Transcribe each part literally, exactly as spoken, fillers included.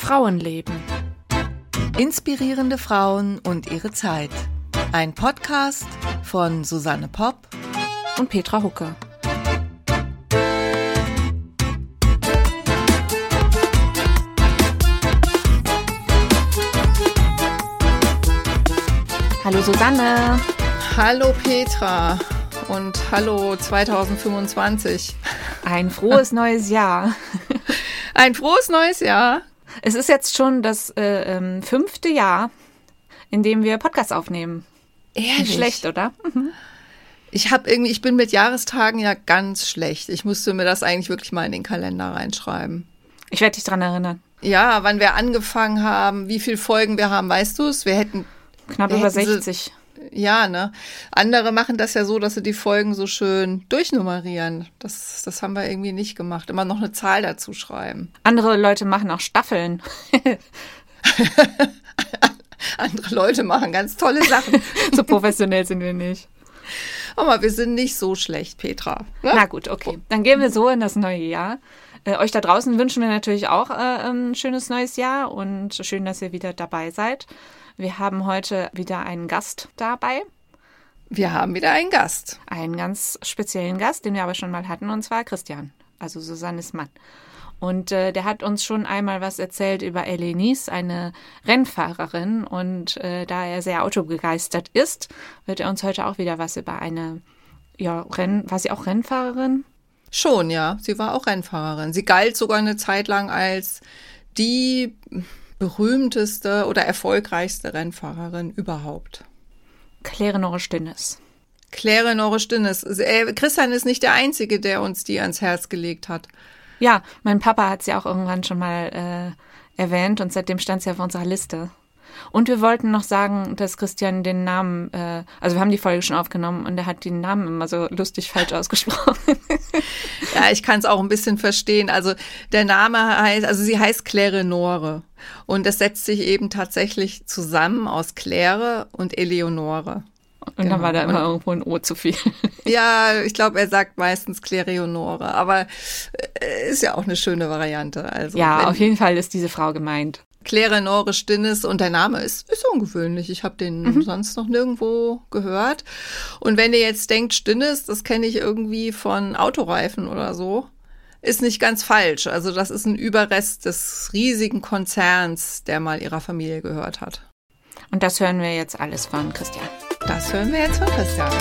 Frauenleben. Inspirierende Frauen und ihre Zeit. Ein Podcast von Susanne Popp Und Petra Hucke. Hallo Susanne. Hallo Petra und hallo zwanzig fünfundzwanzig. Ein frohes neues Jahr. Ein frohes neues Jahr. Es ist jetzt schon das äh, ähm, fünfte Jahr, in dem wir Podcasts aufnehmen. Ehrlich? Nicht schlecht, oder? Mhm. Ich habe irgendwie, ich bin mit Jahrestagen ja ganz schlecht. Ich musste mir das eigentlich wirklich mal in den Kalender reinschreiben. Ich werde dich dran erinnern. Ja, wann wir angefangen haben, wie viele Folgen wir haben, weißt du es? Wir hätten Knapp wir über hätten sechzig. So, ja, ne? Andere machen das ja so, dass sie die Folgen so schön durchnummerieren. Das, das haben wir irgendwie nicht gemacht. Immer noch eine Zahl dazu schreiben. Andere Leute machen auch Staffeln. Andere Leute machen ganz tolle Sachen. So professionell sind wir nicht. Aber wir sind nicht so schlecht, Petra. Ne? Na gut, okay. Dann gehen wir so in das neue Jahr. Äh, euch da draußen wünschen wir natürlich auch äh, ein schönes neues Jahr und schön, dass ihr wieder dabei seid. Wir haben heute wieder einen Gast dabei. Wir haben wieder einen Gast. Einen ganz speziellen Gast, den wir aber schon mal hatten, und zwar Christian, also Susannes Mann. Und äh, der hat uns schon einmal was erzählt über Elenice, eine Rennfahrerin. Und äh, da er sehr autobegeistert ist, wird er uns heute auch wieder was über eine, ja, Renn, war sie auch Rennfahrerin? Schon, ja. Sie war auch Rennfahrerin. Sie galt sogar eine Zeit lang als die berühmteste oder erfolgreichste Rennfahrerin überhaupt. Claire Norre-Stinnes. Claire Norre-Stinnes. Christian ist nicht der Einzige, der uns die ans Herz gelegt hat. Ja, mein Papa hat sie auch irgendwann schon mal äh, erwähnt und seitdem stand sie auf unserer Liste. Und wir wollten noch sagen, dass Christian den Namen, äh, also wir haben die Folge schon aufgenommen und er hat den Namen immer so lustig falsch ausgesprochen. Ja, ich kann es auch ein bisschen verstehen. Also der Name heißt, also sie heißt Claire Norre und das setzt sich eben tatsächlich zusammen aus Claire und Eleonore. Und genau. Dann war da immer und, irgendwo ein O zu viel. Ja, ich glaube, er sagt meistens Claire-Honore, aber äh, ist ja auch eine schöne Variante. Also ja, wenn, auf jeden Fall ist diese Frau gemeint. Claire Norre-Stinnes und der Name ist, ist ungewöhnlich. Ich habe den mhm. sonst noch nirgendwo gehört. Und wenn ihr jetzt denkt, Stinnes, das kenne ich irgendwie von Autoreifen oder so, ist nicht ganz falsch. Also das ist ein Überrest des riesigen Konzerns, der mal ihrer Familie gehört hat. Und das hören wir jetzt alles von Christian. Das hören wir jetzt von Christian.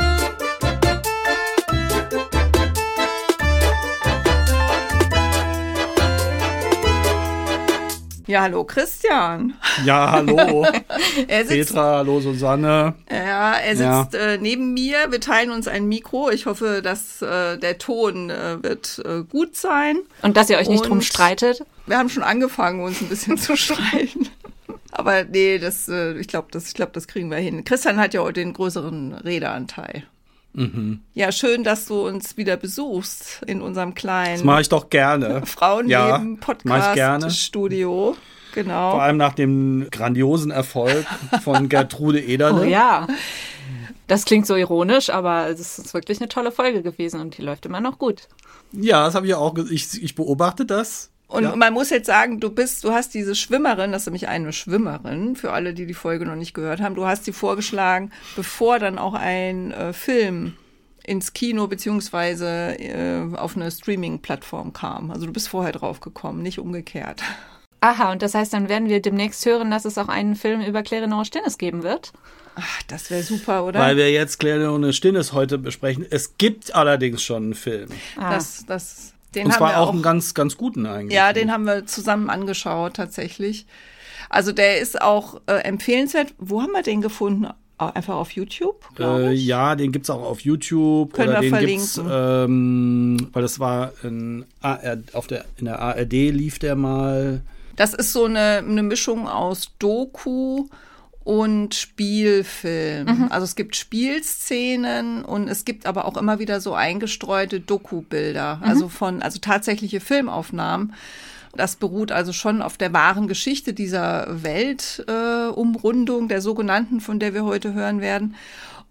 Ja, hallo Christian. Ja, hallo. er sitzt, Petra, hallo Susanne. Ja, er sitzt ja. äh, neben mir. Wir teilen uns ein Mikro. Ich hoffe, dass äh, der Ton äh, wird äh, gut sein. Und dass ihr euch nicht Und drum streitet. Wir haben schon angefangen, uns ein bisschen zu streiten. Aber nee, das, äh, ich glaube, das, ich glaub, das kriegen wir hin. Christian hat ja heute den größeren Redeanteil. Mhm. Ja, schön, dass du uns wieder besuchst in unserem kleinen Das mache ich doch gerne. Frauenleben-Podcast-Studio. Genau. Vor allem nach dem grandiosen Erfolg von Gertrude Ederle. Oh ja, das klingt so ironisch, aber es ist wirklich eine tolle Folge gewesen und die läuft immer noch gut. Ja, das habe ich auch, ich, ich beobachte das. Und ja. man muss jetzt sagen, du bist, du hast diese Schwimmerin, das ist nämlich eine Schwimmerin, für alle, die die Folge noch nicht gehört haben, du hast sie vorgeschlagen, bevor dann auch ein äh, Film ins Kino beziehungsweise äh, auf eine Streaming-Plattform kam. Also du bist vorher drauf gekommen, nicht umgekehrt. Aha, und das heißt, dann werden wir demnächst hören, dass es auch einen Film über Claire Norre-Stinnes geben wird? Ach, das wäre super, oder? Weil wir jetzt Claire Norre-Stinnes heute besprechen. Es gibt allerdings schon einen Film. Ah. Das, das Den Und haben zwar wir auch auch einen ganz, ganz guten eigentlich. Ja, den haben wir zusammen angeschaut, tatsächlich. Also der ist auch äh, empfehlenswert. Wo haben wir den gefunden? Einfach auf YouTube, glaube äh, ich. Ja, den gibt's auch auf YouTube. Können oder wir den verlinken. Gibt's, ähm, weil das war in, A R, auf der, in der A R D lief der mal. Das ist so eine, eine Mischung aus Doku und Spielfilm. Mhm. Also es gibt Spielszenen und es gibt aber auch immer wieder so eingestreute Doku-Bilder, mhm. also von, also tatsächliche Filmaufnahmen. Das beruht also schon auf der wahren Geschichte dieser Weltumrundung, äh, der sogenannten, von der wir heute hören werden.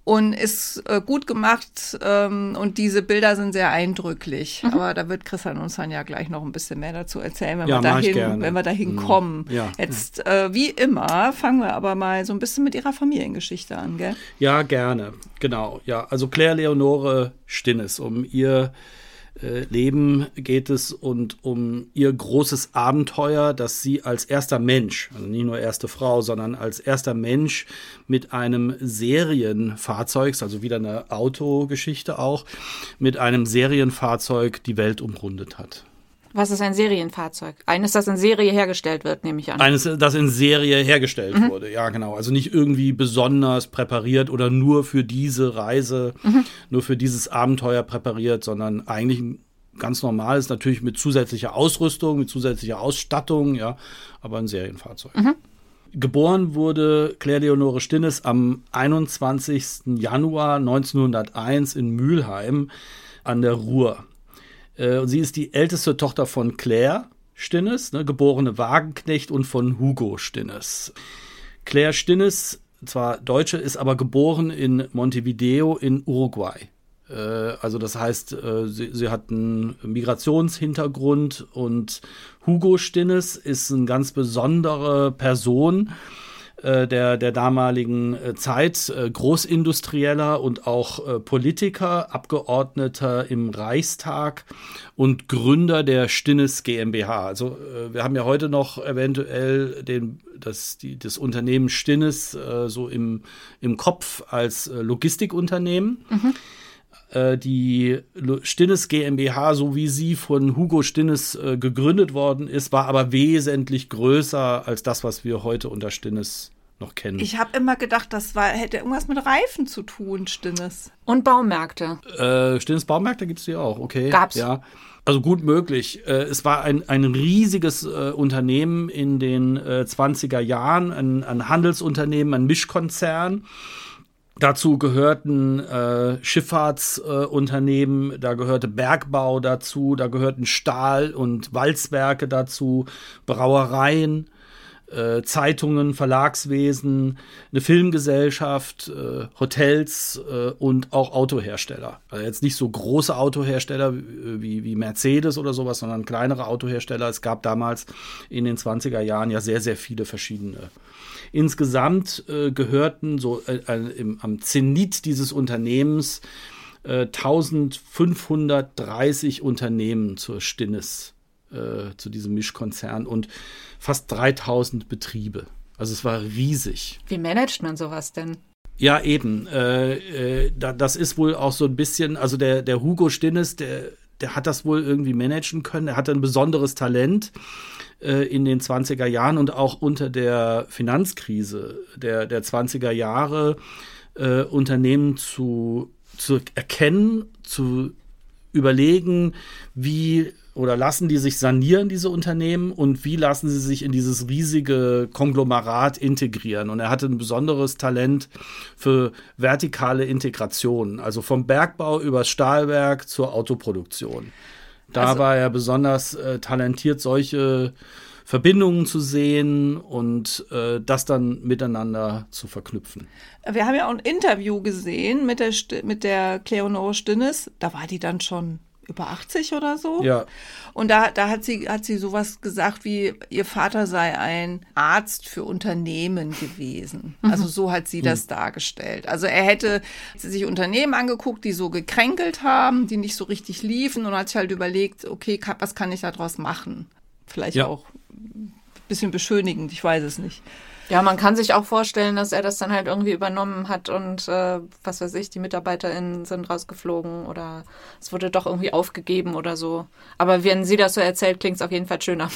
und ist äh, gut gemacht ähm, und diese Bilder sind sehr eindrücklich. Mhm. Aber da wird Christian uns dann ja gleich noch ein bisschen mehr dazu erzählen, wenn, ja, wir, dahin, wenn wir dahin mhm. kommen. Ja. Jetzt, äh, wie immer, fangen wir aber mal so ein bisschen mit ihrer Familiengeschichte an, gell? Ja, gerne. Genau. Ja, also Claire Leonore Stinnes, um ihr Leben geht es und um ihr großes Abenteuer, dass sie als erster Mensch, also nicht nur erste Frau, sondern als erster Mensch mit einem Serienfahrzeug, also wieder eine Autogeschichte auch, mit einem Serienfahrzeug die Welt umrundet hat. Was ist ein Serienfahrzeug? Eines, das in Serie hergestellt wird, nehme ich an. Eines, das in Serie hergestellt mhm. wurde, ja genau. Also nicht irgendwie besonders präpariert oder nur für diese Reise, mhm. nur für dieses Abenteuer präpariert, sondern eigentlich ein ganz normales, natürlich mit zusätzlicher Ausrüstung, mit zusätzlicher Ausstattung, ja, aber ein Serienfahrzeug. Mhm. Geboren wurde Claire Leonore Stinnes am einundzwanzigsten Januar neunzehnhunderteins in Mülheim an der Ruhr. Und sie ist die älteste Tochter von Claire Stinnes, ne, geborene Wagenknecht, und von Hugo Stinnes. Claire Stinnes, zwar Deutsche, ist aber geboren in Montevideo in Uruguay. Äh, also das heißt, äh, sie, sie hat einen Migrationshintergrund, und Hugo Stinnes ist eine ganz besondere Person der, der damaligen Zeit, Großindustrieller und auch Politiker, Abgeordneter im Reichstag und Gründer der Stinnes GmbH. Also wir haben ja heute noch eventuell den, das, die, das Unternehmen Stinnes äh, so im, im Kopf als Logistikunternehmen. Mhm. Die Stinnes GmbH, so wie sie von Hugo Stinnes äh, gegründet worden ist, war aber wesentlich größer als das, was wir heute unter Stinnes noch kennen. Ich habe immer gedacht, das war, hätte irgendwas mit Reifen zu tun, Stinnes. Und Baumärkte. Äh, Stinnes Baumärkte gibt es hier auch, okay. Gab's. Ja. Also gut möglich. Äh, es war ein, ein riesiges äh, Unternehmen in den äh, zwanziger Jahren, ein, ein Handelsunternehmen, ein Mischkonzern. Dazu gehörten äh, Schifffahrtsunternehmen, äh, da gehörte Bergbau dazu, da gehörten Stahl- und Walzwerke dazu, Brauereien, äh, Zeitungen, Verlagswesen, eine Filmgesellschaft, äh, Hotels äh, und auch Autohersteller. Also jetzt nicht so große Autohersteller wie, wie Mercedes oder sowas, sondern kleinere Autohersteller. Es gab damals in den zwanziger Jahren ja sehr, sehr viele verschiedene. Insgesamt äh, gehörten so äh, im, am Zenit dieses Unternehmens äh, eintausendfünfhundertdreißig Unternehmen zur Stinnes, äh, zu diesem Mischkonzern, und fast dreitausend Betriebe. Also es war riesig. Wie managt man sowas denn? Ja, eben. Äh, äh, da, das ist wohl auch so ein bisschen, also der, der Hugo Stinnes, der, der hat das wohl irgendwie managen können. Er hatte ein besonderes Talent in den zwanziger Jahren und auch unter der Finanzkrise der, der zwanziger Jahre äh, Unternehmen zu, zu erkennen, zu überlegen, wie oder lassen die sich sanieren, diese Unternehmen, und wie lassen sie sich in dieses riesige Konglomerat integrieren. Und er hatte ein besonderes Talent für vertikale Integration, also vom Bergbau über Stahlwerk zur Autoproduktion. Da also, war er besonders äh, talentiert, solche Verbindungen zu sehen und äh, das dann miteinander zu verknüpfen. Wir haben ja auch ein Interview gesehen mit der, St- mit der Claire Leonore Stinnes. Da war die dann schon über achtzig oder so. Ja. Und da, da hat sie, hat sie sowas gesagt wie, ihr Vater sei ein Arzt für Unternehmen gewesen. Mhm. Also so hat sie mhm. das dargestellt. Also er hätte sich Unternehmen angeguckt, die so gekränkelt haben, die nicht so richtig liefen, und hat sich halt überlegt, okay, was kann ich daraus machen? Vielleicht ja. auch ein bisschen beschönigend, ich weiß es nicht. Ja, man kann sich auch vorstellen, dass er das dann halt irgendwie übernommen hat und äh, was weiß ich, die MitarbeiterInnen sind rausgeflogen oder es wurde doch irgendwie aufgegeben oder so. Aber wenn sie das so erzählt, klingt es auf jeden Fall schöner.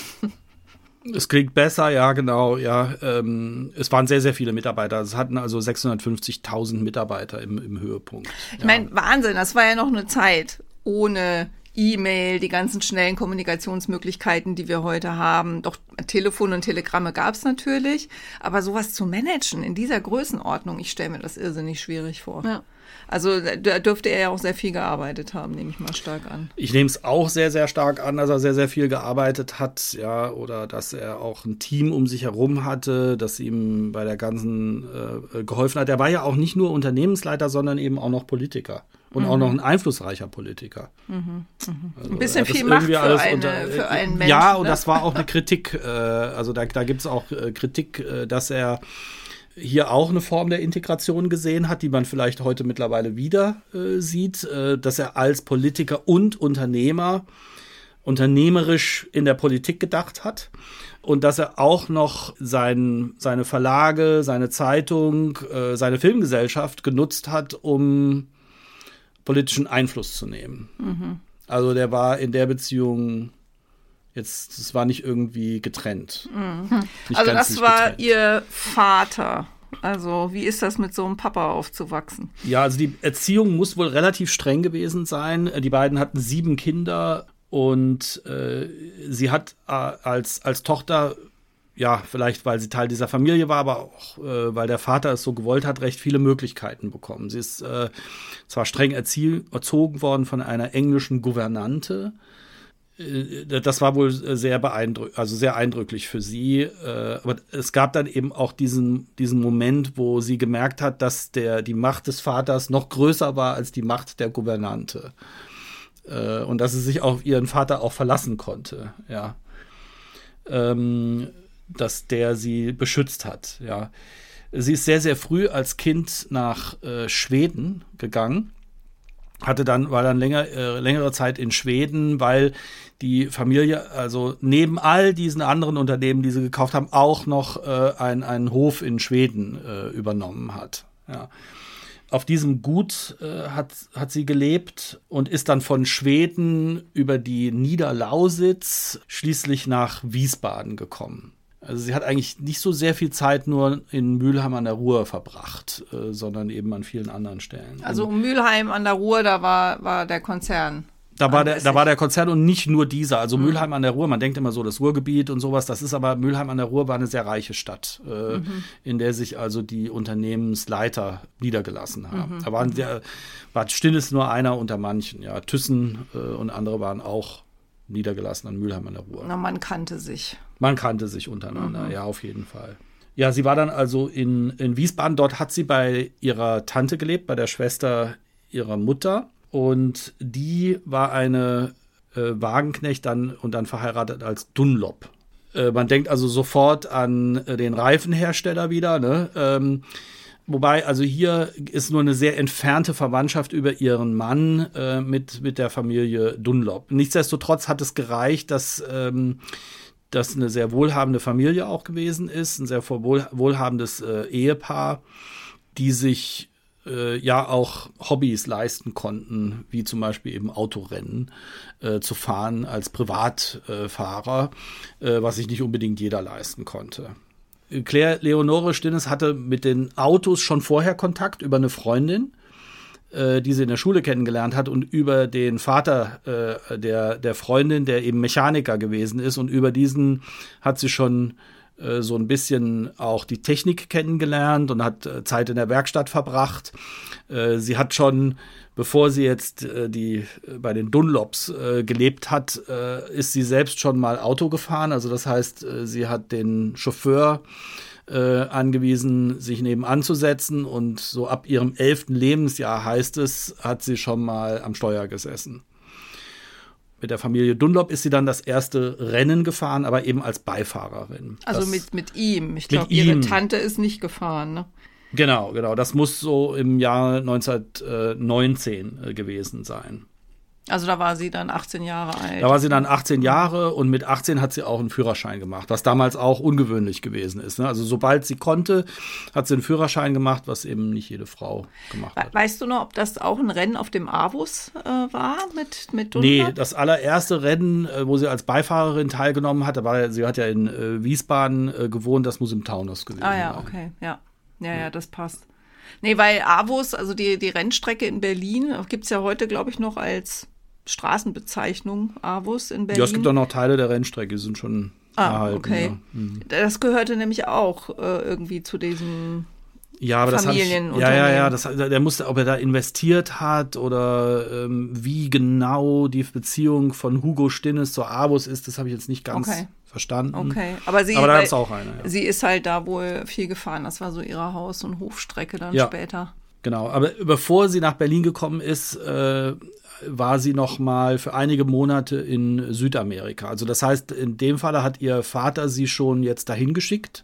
Es klingt besser, ja, genau, ja. Ähm, es waren sehr, sehr viele Mitarbeiter. Es hatten also sechshundertfünfzigtausend Mitarbeiter im, im Höhepunkt. Ich ja. meine, Wahnsinn, das war ja noch eine Zeit ohne E-Mail, die ganzen schnellen Kommunikationsmöglichkeiten, die wir heute haben. Doch Telefon und Telegramme gab es natürlich, aber sowas zu managen in dieser Größenordnung, ich stelle mir das irrsinnig schwierig vor. Ja. Also da dürfte er ja auch sehr viel gearbeitet haben, nehme ich mal stark an. Ich nehme es auch sehr, sehr stark an, dass er sehr, sehr viel gearbeitet hat, ja, oder dass er auch ein Team um sich herum hatte, das ihm bei der ganzen äh, geholfen hat. Er war ja auch nicht nur Unternehmensleiter, sondern eben auch noch Politiker und mhm. auch noch ein einflussreicher Politiker. Mhm. Mhm. Also ein bisschen viel Macht für, eine, unter, für einen Menschen. Ja, und ne? das war auch eine Kritik, äh, also da, da gibt es auch äh, Kritik, äh, dass er hier auch eine Form der Integration gesehen hat, die man vielleicht heute mittlerweile wieder äh, sieht, äh, dass er als Politiker und Unternehmer unternehmerisch in der Politik gedacht hat und dass er auch noch sein, seine Verlage, seine Zeitung, äh, seine Filmgesellschaft genutzt hat, um politischen Einfluss zu nehmen. Mhm. Also der war in der Beziehung Jetzt, es war nicht irgendwie getrennt. Mhm. Nicht also das war getrennt. Ihr Vater. Also wie ist das mit so einem Papa aufzuwachsen? Ja, also die Erziehung muss wohl relativ streng gewesen sein. Die beiden hatten sieben Kinder und äh, sie hat äh, als, als Tochter, ja, vielleicht weil sie Teil dieser Familie war, aber auch äh, weil der Vater es so gewollt hat, recht viele Möglichkeiten bekommen. Sie ist äh, zwar streng erzie- erzogen worden von einer englischen Gouvernante. Das war wohl sehr beeindruckend, also sehr eindrücklich für sie. Aber es gab dann eben auch diesen, diesen Moment, wo sie gemerkt hat, dass der, die Macht des Vaters noch größer war als die Macht der Gouvernante. Und dass sie sich auf ihren Vater auch verlassen konnte, ja. Dass der sie beschützt hat, ja. Sie ist sehr, sehr früh als Kind nach Schweden gegangen. Hatte dann, war dann länger, äh, längere Zeit in Schweden, weil die Familie, also neben all diesen anderen Unternehmen, die sie gekauft haben, auch noch äh, ein, einen Hof in Schweden äh, übernommen hat. Ja. Auf diesem Gut äh, hat, hat sie gelebt und ist dann von Schweden über die Niederlausitz schließlich nach Wiesbaden gekommen. Also sie hat eigentlich nicht so sehr viel Zeit nur in Mülheim an der Ruhr verbracht, äh, sondern eben an vielen anderen Stellen. Also um Mülheim an der Ruhr, da war, war der Konzern. Da war, der, da war der Konzern und nicht nur dieser. Also mhm. Mülheim an der Ruhr, man denkt immer so das Ruhrgebiet und sowas. Das ist aber, Mülheim an der Ruhr war eine sehr reiche Stadt, äh, mhm. in der sich also die Unternehmensleiter niedergelassen haben. Mhm. Da waren der, war Stinnes nur einer unter manchen. Ja, Thyssen äh, und andere waren auch niedergelassen an Mülheim an der Ruhr. Na, man kannte sich. Man kannte sich untereinander, mhm. ja, auf jeden Fall. Ja, sie war dann also in, in Wiesbaden. Dort hat sie bei ihrer Tante gelebt, bei der Schwester ihrer Mutter. Und die war eine äh, Wagenknecht dann und dann verheiratet als Dunlop. Äh, man denkt also sofort an äh, den Reifenhersteller wieder, ne? Ähm, Wobei, also hier ist nur eine sehr entfernte Verwandtschaft über ihren Mann äh, mit, mit der Familie Dunlop. Nichtsdestotrotz hat es gereicht, dass ähm, das eine sehr wohlhabende Familie auch gewesen ist, ein sehr wohl, wohlhabendes äh, Ehepaar, die sich äh, ja auch Hobbys leisten konnten, wie zum Beispiel eben Autorennen äh, zu fahren als Privatfahrer, äh, was sich nicht unbedingt jeder leisten konnte. Claire Leonore Stinnes hatte mit den Autos schon vorher Kontakt über eine Freundin, äh, die sie in der Schule kennengelernt hat und über den Vater äh, der, der Freundin, der eben Mechaniker gewesen ist. Und über diesen hat sie schon äh, so ein bisschen auch die Technik kennengelernt und hat äh, Zeit in der Werkstatt verbracht. Äh, sie hat schon, bevor sie jetzt äh, die äh, bei den Dunlops äh, gelebt hat, äh, ist sie selbst schon mal Auto gefahren. Also das heißt, äh, sie hat den Chauffeur äh, angewiesen, sich nebenan zu setzen. Und so ab ihrem elften Lebensjahr, heißt es, hat sie schon mal am Steuer gesessen. Mit der Familie Dunlop ist sie dann das erste Rennen gefahren, aber eben als Beifahrerin. Also das, mit, mit ihm. Ich glaube, ihre Tante ist nicht gefahren, ne? Genau, genau. Das muss so im Jahr neunzehnhundertneunzehn äh, gewesen sein. Also da war sie dann achtzehn Jahre alt. Da war sie dann achtzehn Jahre und mit achtzehn hat sie auch einen Führerschein gemacht, was damals auch ungewöhnlich gewesen ist. Ne? Also sobald sie konnte, hat sie einen Führerschein gemacht, was eben nicht jede Frau gemacht hat. Weißt du noch, ob das auch ein Rennen auf dem Avus äh, war mit, mit Dunlop? Nee, das allererste Rennen, äh, wo sie als Beifahrerin teilgenommen hat, da war, sie hat ja in äh, Wiesbaden äh, gewohnt, das muss im Taunus gewesen sein. Ah ja, okay, ja. Ja, ja, das passt. Nee, weil Avus, also die, die Rennstrecke in Berlin, gibt es ja heute, glaube ich, noch als Straßenbezeichnung, Avus in Berlin. Ja, es gibt auch noch Teile der Rennstrecke, die sind schon ah, erhalten. Okay. Ja. Mhm. Das gehörte nämlich auch äh, irgendwie zu diesem Ja, aber das Familien ich, ja, ja, ja, das, der musste, ob er da investiert hat oder ähm, wie genau die Beziehung von Hugo Stinnes zur Avus ist, das habe ich jetzt nicht ganz okay. verstanden. Okay, aber sie, aber da ist auch eine. Ja. Sie ist halt da wohl viel gefahren. Das war so ihre Haus- und Hofstrecke dann ja, später. Genau, aber bevor sie nach Berlin gekommen ist, äh, war sie noch mal für einige Monate in Südamerika. Also das heißt, in dem Falle hat ihr Vater sie schon jetzt dahin geschickt.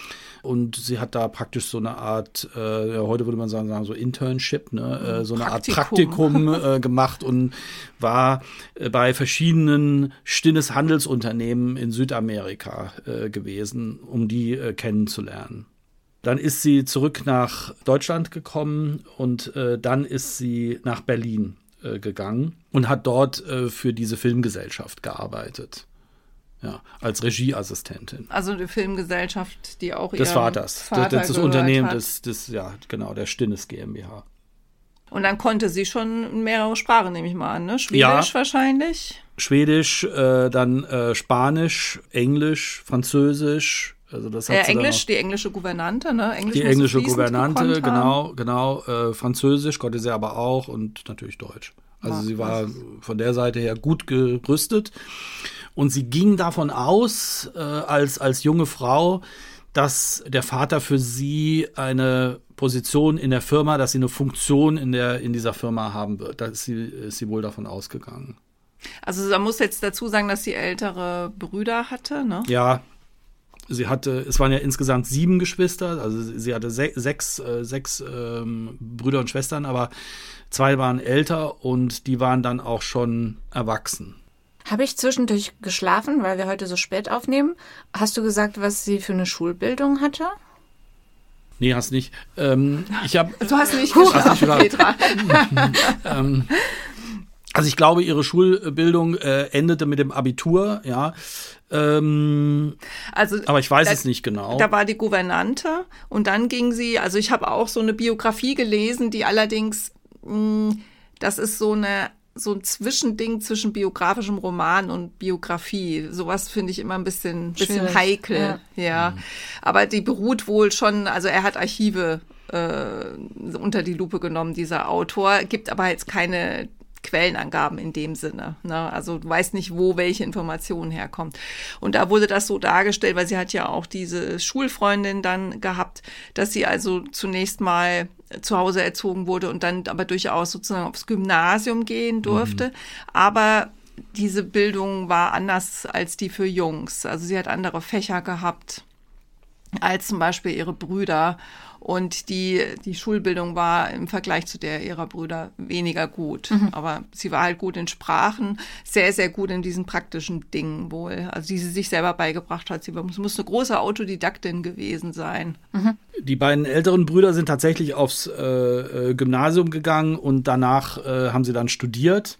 Und sie hat da praktisch so eine Art, äh, heute würde man sagen, so Internship, ne? äh, so eine Praktikum. Art Praktikum äh, gemacht und war äh, bei verschiedenen Stinnes Handelsunternehmen in Südamerika äh, gewesen, um die äh, kennenzulernen. Dann ist sie zurück nach Deutschland gekommen und äh, dann ist sie nach Berlin äh, gegangen und hat dort äh, für diese Filmgesellschaft gearbeitet. Ja, als Regieassistentin. Also die Filmgesellschaft, die auch des ihrem Vaters, Vater das, das Unternehmen hat. des, des, ja, genau, der Stinnes GmbH. Und dann konnte sie schon mehrere Sprachen, nehme ich mal an, ne? Schwedisch ja, wahrscheinlich? Schwedisch, äh, dann äh, Spanisch, Englisch, Französisch. Also das hat ja, sie Englisch, noch, die englische Gouvernante, ne? Englisch die englische Gouvernante, gekonnt genau, genau. Äh, Französisch konnte sie aber auch und natürlich Deutsch. Also ja, sie war von der Seite her gut gerüstet. Und sie ging davon aus, äh, als, als junge Frau, dass der Vater für sie eine Position in der Firma, dass sie eine Funktion in, der, in dieser Firma haben wird. Da ist sie, ist sie wohl davon ausgegangen. Also man muss jetzt dazu sagen, dass sie ältere Brüder hatte, ne? Ja, sie hatte, es waren ja insgesamt sieben Geschwister, also sie hatte se- sechs, äh, sechs ähm, Brüder und Schwestern, aber zwei waren älter und die waren dann auch schon erwachsen. Habe ich zwischendurch geschlafen, weil wir heute so spät aufnehmen? Hast du gesagt, was sie für eine Schulbildung hatte? Nee, hast nicht. Ähm, ich hab, du hast nicht geschlafen, Petra. ähm, also ich glaube, ihre Schulbildung äh, endete mit dem Abitur, ja. Ähm, also, aber ich weiß da, es nicht genau. Da war die Gouvernante und dann ging sie, also ich habe auch so eine Biografie gelesen, die allerdings, mh, das ist so eine so ein Zwischending zwischen biografischem Roman und Biografie. Sowas finde ich immer ein bisschen, bisschen heikel. Ja. ja. Mhm. Aber die beruht wohl schon, also er hat Archive äh, unter die Lupe genommen, dieser Autor, gibt aber jetzt keine Quellenangaben in dem Sinne. Ne? Also du weißt nicht, wo welche Informationen herkommt. Und da wurde das so dargestellt, weil sie hat ja auch diese Schulfreundin dann gehabt, dass sie also zunächst mal zu Hause erzogen wurde und dann aber durchaus sozusagen aufs Gymnasium gehen durfte. Mhm. Aber diese Bildung war anders als die für Jungs. Also sie hat andere Fächer gehabt als zum Beispiel ihre Brüder. Und die, die Schulbildung war im Vergleich zu der ihrer Brüder weniger gut. Mhm. Aber sie war halt gut in Sprachen, sehr, sehr gut in diesen praktischen Dingen wohl. Also die sie sich selber beigebracht hat. Sie muss eine große Autodidaktin gewesen sein. Mhm. Die beiden älteren Brüder sind tatsächlich aufs äh, Gymnasium gegangen und danach äh, haben sie dann studiert.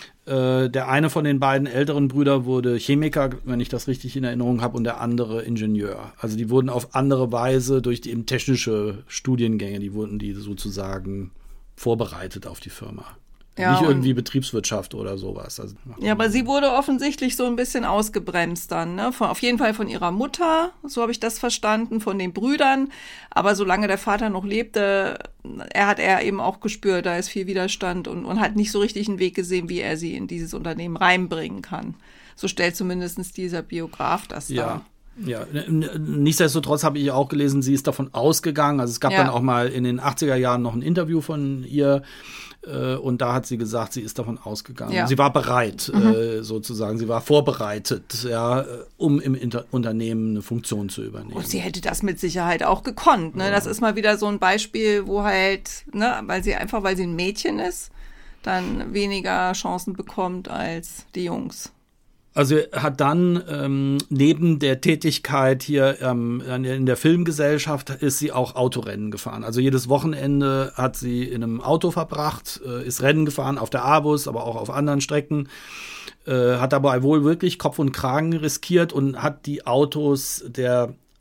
Der eine von den beiden älteren Brüdern wurde Chemiker, wenn ich das richtig in Erinnerung habe, und der andere Ingenieur. Also die wurden auf andere Weise durch die eben technische Studiengänge, die wurden die sozusagen vorbereitet auf die Firma. Ja, nicht irgendwie Betriebswirtschaft oder sowas. Also, ja, aber sie wurde offensichtlich so ein bisschen ausgebremst dann, ne? Von, auf jeden Fall von ihrer Mutter, so habe ich das verstanden, von den Brüdern. Aber solange der Vater noch lebte, er hat er eben auch gespürt, da ist viel Widerstand und, und hat nicht so richtig einen Weg gesehen, wie er sie in dieses Unternehmen reinbringen kann. So stellt zumindest dieser Biograf das ja. dar. Ja, nichtsdestotrotz habe ich auch gelesen, sie ist davon ausgegangen. Also es gab ja. dann auch mal in den achtziger Jahren noch ein Interview von ihr. Und da hat sie gesagt, sie ist davon ausgegangen. Ja. Sie war bereit, mhm. äh, sozusagen. Sie war vorbereitet, ja, um im Inter- Unternehmen eine Funktion zu übernehmen. Und sie hätte das mit Sicherheit auch gekonnt. Ne? Ja. Das ist mal wieder so ein Beispiel, wo halt, ne, weil sie einfach, weil sie ein Mädchen ist, dann weniger Chancen bekommt als die Jungs. Also hat dann ähm, neben der Tätigkeit hier ähm, in der Filmgesellschaft ist sie auch Autorennen gefahren. Also jedes Wochenende hat sie in einem Auto verbracht, äh, ist Rennen gefahren auf der Avus, aber auch auf anderen Strecken, äh, hat dabei wohl wirklich Kopf und Kragen riskiert und hat die Autos der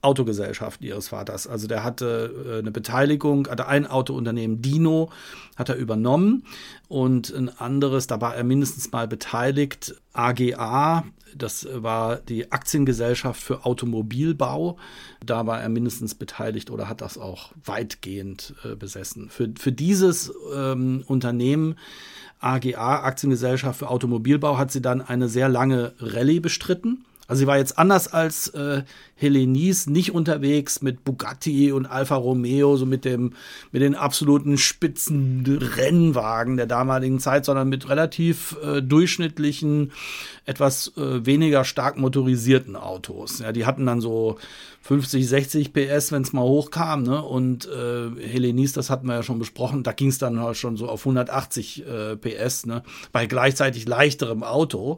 Autogesellschaften ihres Vaters. Also der hatte äh, eine Beteiligung, hatte ein Autounternehmen, Dino, hat er übernommen und ein anderes, da war er mindestens mal beteiligt, A G A, das war die Aktiengesellschaft für Automobilbau. Da war er mindestens beteiligt oder hat das auch weitgehend äh, besessen. Für, für dieses ähm, Unternehmen, A G A, Aktiengesellschaft für Automobilbau, hat sie dann eine sehr lange Rallye bestritten. Also sie war jetzt anders als äh, Helenis nicht unterwegs mit Bugatti und Alfa Romeo, so mit dem mit den absoluten spitzen Rennwagen der damaligen Zeit, sondern mit relativ äh, durchschnittlichen, etwas äh, weniger stark motorisierten Autos. Ja, die hatten dann so fünfzig, sechzig P S, wenn es mal hochkam, ne? Und äh, Helenis, das hatten wir ja schon besprochen, da ging es dann halt schon so auf hundertachtzig äh, P S, ne? Bei gleichzeitig leichterem Auto.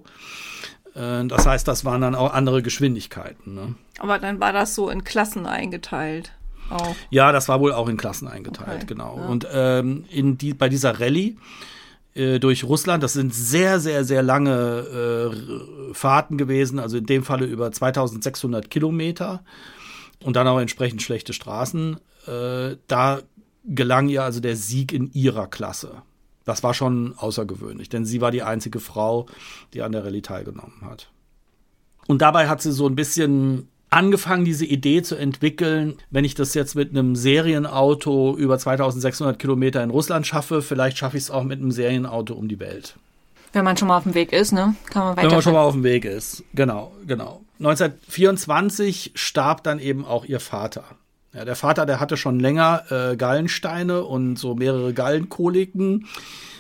Das heißt, das waren dann auch andere Geschwindigkeiten. Ne? Aber dann war das so in Klassen eingeteilt auch. Ja, das war wohl auch in Klassen eingeteilt, okay, genau. Ja. Und ähm, in die, bei dieser Rallye äh, durch Russland, das sind sehr, sehr, sehr lange äh, Fahrten gewesen, also in dem Falle über zweitausendsechshundert Kilometer und dann auch entsprechend schlechte Straßen. Äh, da gelang ihr also der Sieg in ihrer Klasse. Das war schon außergewöhnlich, denn sie war die einzige Frau, die an der Rallye teilgenommen hat. Und dabei hat sie so ein bisschen angefangen, diese Idee zu entwickeln, wenn ich das jetzt mit einem Serienauto über zweitausendsechshundert Kilometer in Russland schaffe, vielleicht schaffe ich es auch mit einem Serienauto um die Welt. Wenn man schon mal auf dem Weg ist, ne? Kann man weiter. Wenn man schon mal auf dem Weg ist, genau, genau. neunzehnhundertvierundzwanzig starb dann eben auch ihr Vater. Ja, der Vater, der hatte schon länger äh, Gallensteine und so mehrere Gallenkoliken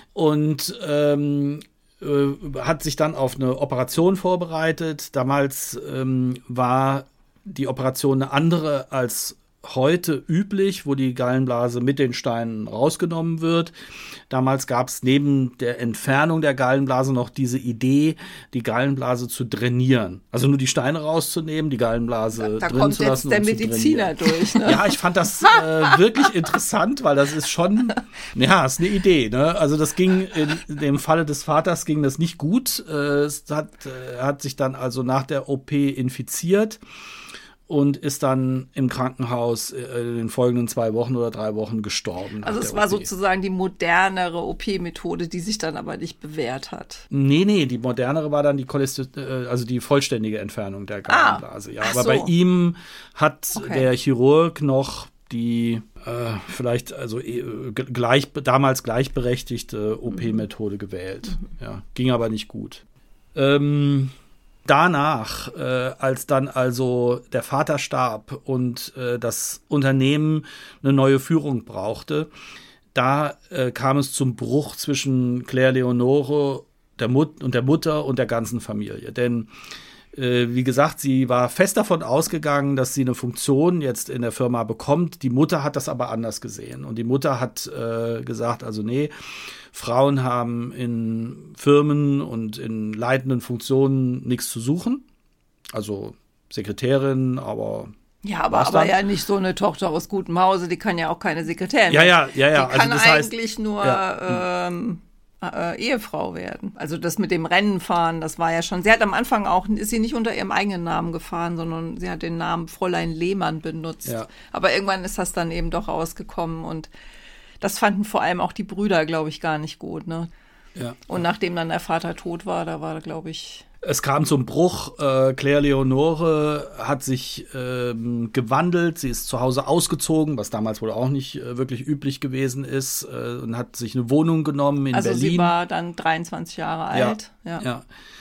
und ähm, äh, hat sich dann auf eine Operation vorbereitet. Damals ähm, war die Operation eine andere als heute üblich, wo die Gallenblase mit den Steinen rausgenommen wird. Damals gab es neben der Entfernung der Gallenblase noch diese Idee, die Gallenblase zu drainieren. Also nur die Steine rauszunehmen, die Gallenblase da, da drin zu lassen. Da kommt jetzt der Mediziner durch. Ne? Ja, ich fand das äh, wirklich interessant, weil das ist schon, ja, ist eine Idee. Ne? Also das ging, in dem Falle des Vaters ging das nicht gut. Äh, es hat, äh, hat sich dann also nach der O P infiziert und ist dann im Krankenhaus in den folgenden zwei Wochen oder drei Wochen gestorben. Also es war O P sozusagen die modernere O P-Methode, die sich dann aber nicht bewährt hat. Nee, nee, die modernere war dann die Cholester- also die vollständige Entfernung der Gallenblase. Ah, ja, ach aber so. bei ihm hat Okay. der Chirurg noch die äh, vielleicht also eh, gleich, damals gleichberechtigte O P-Methode gewählt. Mhm. Ja, ging aber nicht gut. Ähm, Danach, äh, als dann also der Vater starb und äh, das Unternehmen eine neue Führung brauchte, da äh, kam es zum Bruch zwischen Claire Leonore der Mut- und der Mutter und der ganzen Familie. Denn äh, wie gesagt, sie war fest davon ausgegangen, dass sie eine Funktion jetzt in der Firma bekommt. Die Mutter hat das aber anders gesehen. Und die Mutter hat äh, gesagt, also nee, Frauen haben in Firmen und in leitenden Funktionen nichts zu suchen. Also Sekretärin, aber Ja, aber, war's aber dann? ja nicht so eine Tochter aus gutem Hause, die kann ja auch keine Sekretärin Ja, werden. ja, ja, ja. Die kann Also das heißt, eigentlich nur ja. ähm, äh, Ehefrau werden. Also das mit dem Rennenfahren, das war ja schon, sie hat am Anfang auch, ist sie nicht unter ihrem eigenen Namen gefahren, sondern sie hat den Namen Fräulein Lehmann benutzt. Ja. Aber irgendwann ist das dann eben doch rausgekommen und das fanden vor allem auch die Brüder, glaube ich, gar nicht gut, ne? Ja. Und nachdem dann der Vater tot war, da war, glaube ich, Es kam zum Bruch. Äh, Claire Leonore hat sich ähm, gewandelt. Sie ist zu Hause ausgezogen, was damals wohl auch nicht äh, wirklich üblich gewesen ist, äh, und hat sich eine Wohnung genommen in also Berlin. sie war dann dreiundzwanzig Jahre alt. Ja, ja.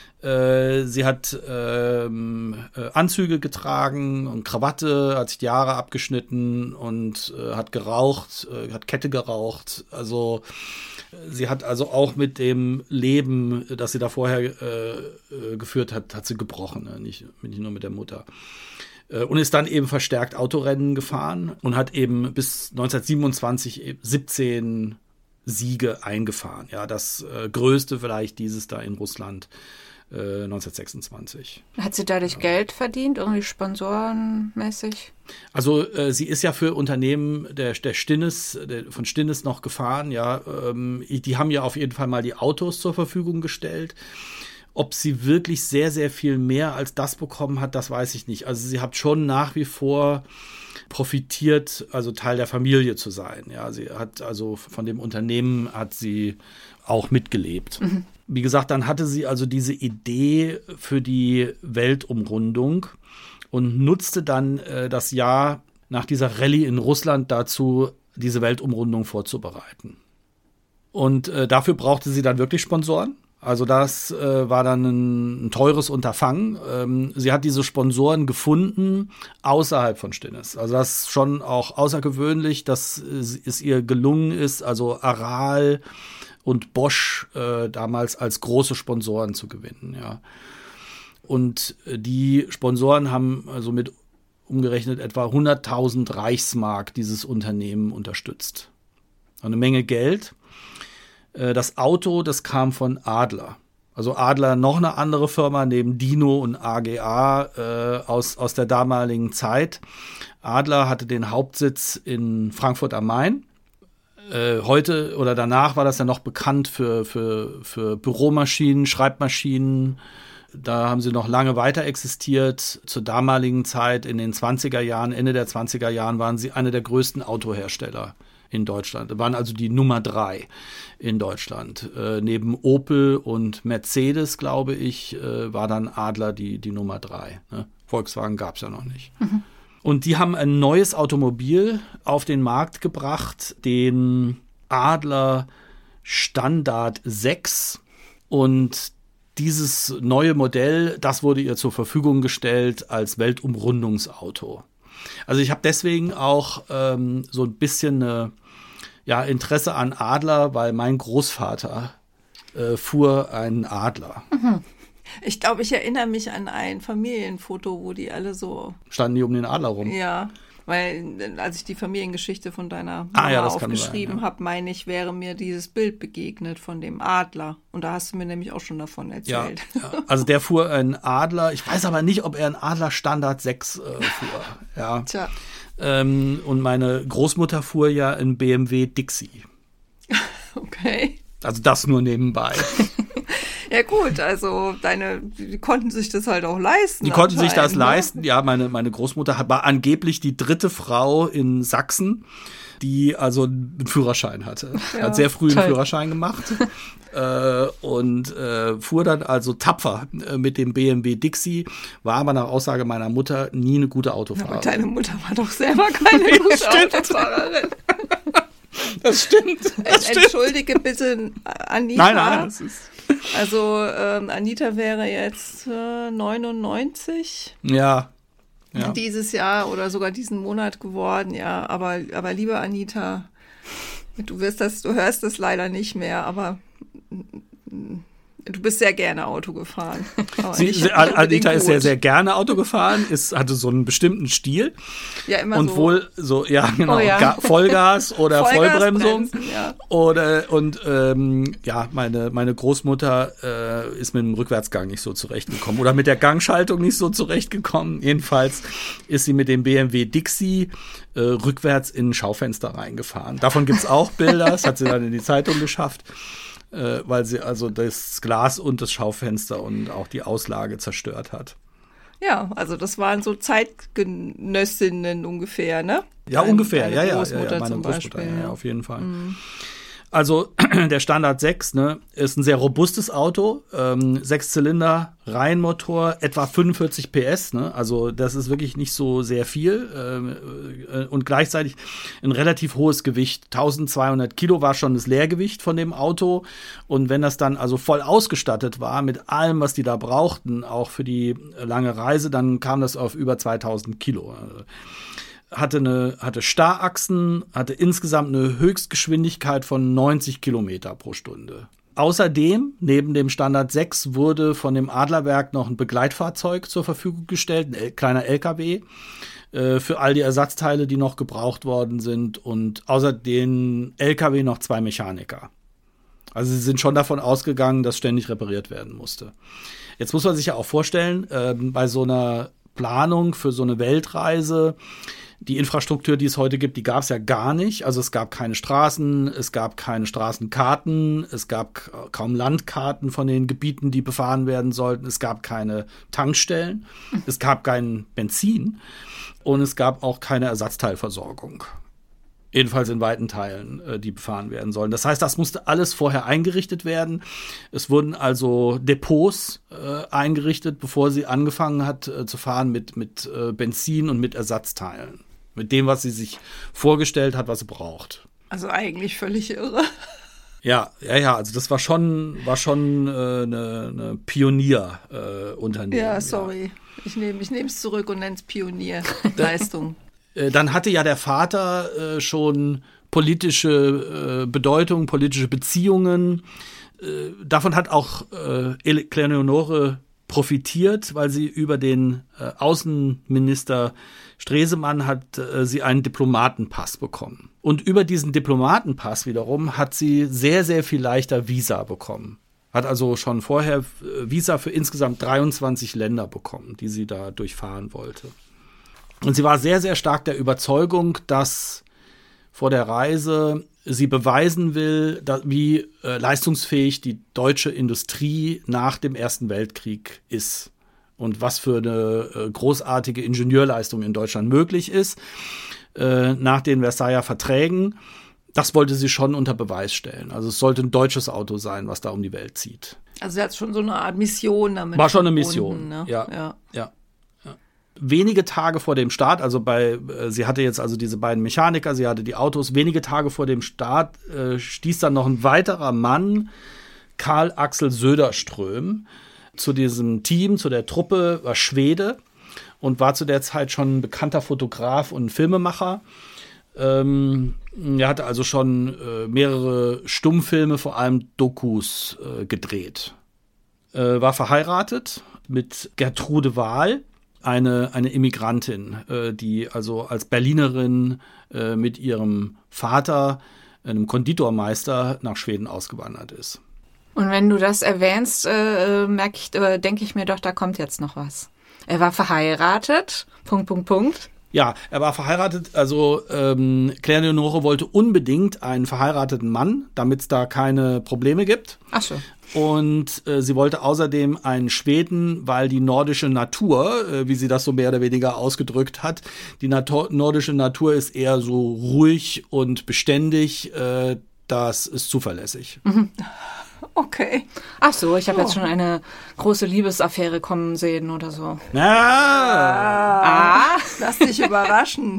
Äh, sie hat ähm, äh, Anzüge getragen und Krawatte, hat sich die Haare abgeschnitten und äh, hat geraucht, äh, hat Kette geraucht. Also äh, sie hat also auch mit dem Leben, das sie da vorher äh, äh, geführt hat, hat sie gebrochen, ne? nicht, nicht nur mit der Mutter. Äh, und ist dann eben verstärkt Autorennen gefahren und hat eben bis neunzehnhundertsiebenundzwanzig siebzehn Siege eingefahren. Ja, das äh, größte vielleicht dieses da in Russland. neunzehnhundertsechsundzwanzig. Hat sie dadurch ja. Geld verdient, irgendwie sponsorenmäßig? Also äh, sie ist ja für Unternehmen der, der Stinnes, der, von Stinnes noch gefahren, ja. Ähm, die haben ja auf jeden Fall mal die Autos zur Verfügung gestellt. Ob sie wirklich sehr, sehr viel mehr als das bekommen hat, das weiß ich nicht. Also sie hat schon nach wie vor profitiert, also Teil der Familie zu sein. Ja, sie hat also von dem Unternehmen hat sie auch mitgelebt. Mhm. Wie gesagt, dann hatte sie also diese Idee für die Weltumrundung und nutzte dann äh, das Jahr nach dieser Rallye in Russland dazu, diese Weltumrundung vorzubereiten. Und äh, dafür brauchte sie dann wirklich Sponsoren. Also das äh, war dann ein, ein teures Unterfangen. Ähm, sie hat diese Sponsoren gefunden außerhalb von Stinnes. Also das ist schon auch außergewöhnlich, dass es ihr gelungen ist, also Aral und Bosch äh, damals als große Sponsoren zu gewinnen. Ja. Und die Sponsoren haben also mit umgerechnet etwa hunderttausend Reichsmark dieses Unternehmen unterstützt. Eine Menge Geld. Das Auto, das kam von Adler. Also Adler, noch eine andere Firma neben Dino und A G A äh, aus, aus der damaligen Zeit. Adler hatte den Hauptsitz in Frankfurt am Main. Äh, heute oder danach war das ja noch bekannt für, für, für Büromaschinen, Schreibmaschinen. Da haben sie noch lange weiter existiert. Zur damaligen Zeit, in den zwanziger Jahren, Ende der zwanziger Jahren, waren sie eine der größten Autohersteller in Deutschland. Das waren also die Nummer drei in Deutschland. Äh, neben Opel und Mercedes, glaube ich, äh, war dann Adler die, die Nummer drei. Ne? Volkswagen gab es ja noch nicht. Mhm. Und die haben ein neues Automobil auf den Markt gebracht, den Adler Standard sechs. Und dieses neue Modell, das wurde ihr zur Verfügung gestellt als Weltumrundungsauto. Also ich habe deswegen auch ähm, so ein bisschen eine, ja, Interesse an Adler, weil mein Großvater äh, fuhr einen Adler. Mhm. Ich glaube, ich erinnere mich an ein Familienfoto, wo die alle so... Standen die um den Adler rum? Ja, weil als ich die Familiengeschichte von deiner Mama ah, ja, aufgeschrieben ja. habe, meine ich, wäre mir dieses Bild begegnet von dem Adler. Und da hast du mir nämlich auch schon davon erzählt. Ja, ja. Also der fuhr einen Adler, ich weiß aber nicht, ob er einen Adler Standard sechs äh, fuhr. Ja. Tja. Ähm, und meine Großmutter fuhr ja einen B M W Dixie. Okay. Also das nur nebenbei. Ja gut, also deine, die konnten sich das halt auch leisten. Die konnten sich das leisten, ja. Meine, meine Großmutter war angeblich die dritte Frau in Sachsen, die also einen Führerschein hatte. Ja, hat sehr früh einen toll. Führerschein gemacht äh, und äh, fuhr dann also tapfer äh, mit dem B M W Dixie, war aber nach Aussage meiner Mutter nie eine gute Autofahrerin. Ja, aber deine Mutter war doch selber keine gute ja, Autofahrerin. Das stimmt. Das Entschuldige stimmt. bitte, Anita. Nein, nein, das ist... Also ähm, Anita wäre jetzt äh, neunundneunzig. Ja. ja. Dieses Jahr oder sogar diesen Monat geworden, ja. Aber, aber liebe Anita, du wirst das, du hörst das leider nicht mehr, aber du bist sehr gerne Auto gefahren. Sie, sie, Anita ist sehr, sehr gerne Auto gefahren, ist, hatte so einen bestimmten Stil. Ja, immer und so. Und wohl so, ja, genau, oh, ja. Ga- Vollgas oder Vollgas Vollbremsung. Bremsen, ja. Oder, und ähm, ja, meine, meine Großmutter äh, ist mit dem Rückwärtsgang nicht so zurechtgekommen oder mit der Gangschaltung nicht so zurechtgekommen. Jedenfalls ist sie mit dem B M W Dixie äh, rückwärts in ein Schaufenster reingefahren. Davon gibt's auch Bilder, das hat sie dann in die Zeitung geschafft. Äh, weil sie also das Glas und das Schaufenster und auch die Auslage zerstört hat. Ja, also das waren so Zeitgenössinnen ungefähr, ne? Ja, Deine, ungefähr, deine ja, ja, Großmutter ja, meine zum Großmutter, Beispiel, ja, ja. auf jeden Fall. Mhm. Also der Standard sechs, ne, ist ein sehr robustes Auto, ähm, sechs Zylinder, Reihenmotor, etwa fünfundvierzig P S, ne, also das ist wirklich nicht so sehr viel äh, und gleichzeitig ein relativ hohes Gewicht, eintausendzweihundert Kilo war schon das Leergewicht von dem Auto und wenn das dann also voll ausgestattet war mit allem, was die da brauchten, auch für die lange Reise, dann kam das auf über zweitausend Kilo. Hatte eine, hatte Starrachsen, hatte insgesamt eine Höchstgeschwindigkeit von neunzig Kilometer pro Stunde. Außerdem, neben dem Standard sechs, wurde von dem Adlerwerk noch ein Begleitfahrzeug zur Verfügung gestellt, ein L- kleiner L K W, äh, für all die Ersatzteile, die noch gebraucht worden sind und außer den L K W noch zwei Mechaniker. Also sie sind schon davon ausgegangen, dass ständig repariert werden musste. Jetzt muss man sich ja auch vorstellen, äh, bei so einer Planung für so eine Weltreise, Die Infrastruktur, die es heute gibt, die gab es ja gar nicht. Also es gab keine Straßen, es gab keine Straßenkarten, es gab kaum Landkarten von den Gebieten, die befahren werden sollten. Es gab keine Tankstellen, es gab kein Benzin und es gab auch keine Ersatzteilversorgung. Jedenfalls in weiten Teilen, die befahren werden sollen. Das heißt, das musste alles vorher eingerichtet werden. Es wurden also Depots äh, eingerichtet, bevor sie angefangen hat äh, zu fahren mit, mit äh, Benzin und mit Ersatzteilen. Mit dem, was sie sich vorgestellt hat, was sie braucht. Also eigentlich völlig irre. Ja, ja, ja, also das war schon, war schon äh, eine, eine Pionierunternehmen. Äh, ja, sorry. Ja. Ich nehme ich nehme es zurück und nenne es Pionierleistung. Dann hatte ja der Vater äh, schon politische äh, Bedeutung, politische Beziehungen. Äh, davon hat auch äh, Eleonore profitiert, weil sie über den äh, Außenminister Stresemann hat äh, sie einen Diplomatenpass bekommen. Und über diesen Diplomatenpass wiederum hat sie sehr, sehr viel leichter Visa bekommen. Hat also schon vorher Visa für insgesamt dreiundzwanzig Länder bekommen, die sie da durchfahren wollte. Und sie war sehr, sehr stark der Überzeugung, dass vor der Reise sie beweisen will, dass, wie äh, leistungsfähig die deutsche Industrie nach dem Ersten Weltkrieg ist und was für eine äh, großartige Ingenieurleistung in Deutschland möglich ist äh, nach den Versailler Verträgen. Das wollte sie schon unter Beweis stellen. Also es sollte ein deutsches Auto sein, was da um die Welt zieht. Also sie hat schon so eine Art Mission damit. War schon eine Mission, ne? ja, ja. ja. Wenige Tage vor dem Start, also bei, äh, sie hatte jetzt also diese beiden Mechaniker, sie hatte die Autos, wenige Tage vor dem Start äh, stieß dann noch ein weiterer Mann, Karl Axel Söderström, zu diesem Team, zu der Truppe, war Schwede und war zu der Zeit schon ein bekannter Fotograf und Filmemacher. Ähm, er hatte also schon äh, mehrere Stummfilme, vor allem Dokus, äh, gedreht. Äh, war verheiratet mit Gertrude Wahl. Eine, eine Immigrantin, äh, die also als Berlinerin äh, mit ihrem Vater, einem Konditormeister, nach Schweden ausgewandert ist. Und wenn du das erwähnst, äh, merke ich, äh, denke ich mir doch, da kommt jetzt noch was. Er war verheiratet, Punkt, Punkt, Punkt. Ja, er war verheiratet, also ähm, Claire Leonore wollte unbedingt einen verheirateten Mann, damit es da keine Probleme gibt. Ach so. Und äh, sie wollte außerdem einen Schweden, weil die nordische Natur, äh, wie sie das so mehr oder weniger ausgedrückt hat, die Natur, nordische Natur ist eher so ruhig und beständig, äh, das ist zuverlässig. Mhm. Okay. Ach so, ich habe oh. jetzt schon eine große Liebesaffäre kommen sehen oder so. Ah. Ah. Lass dich überraschen.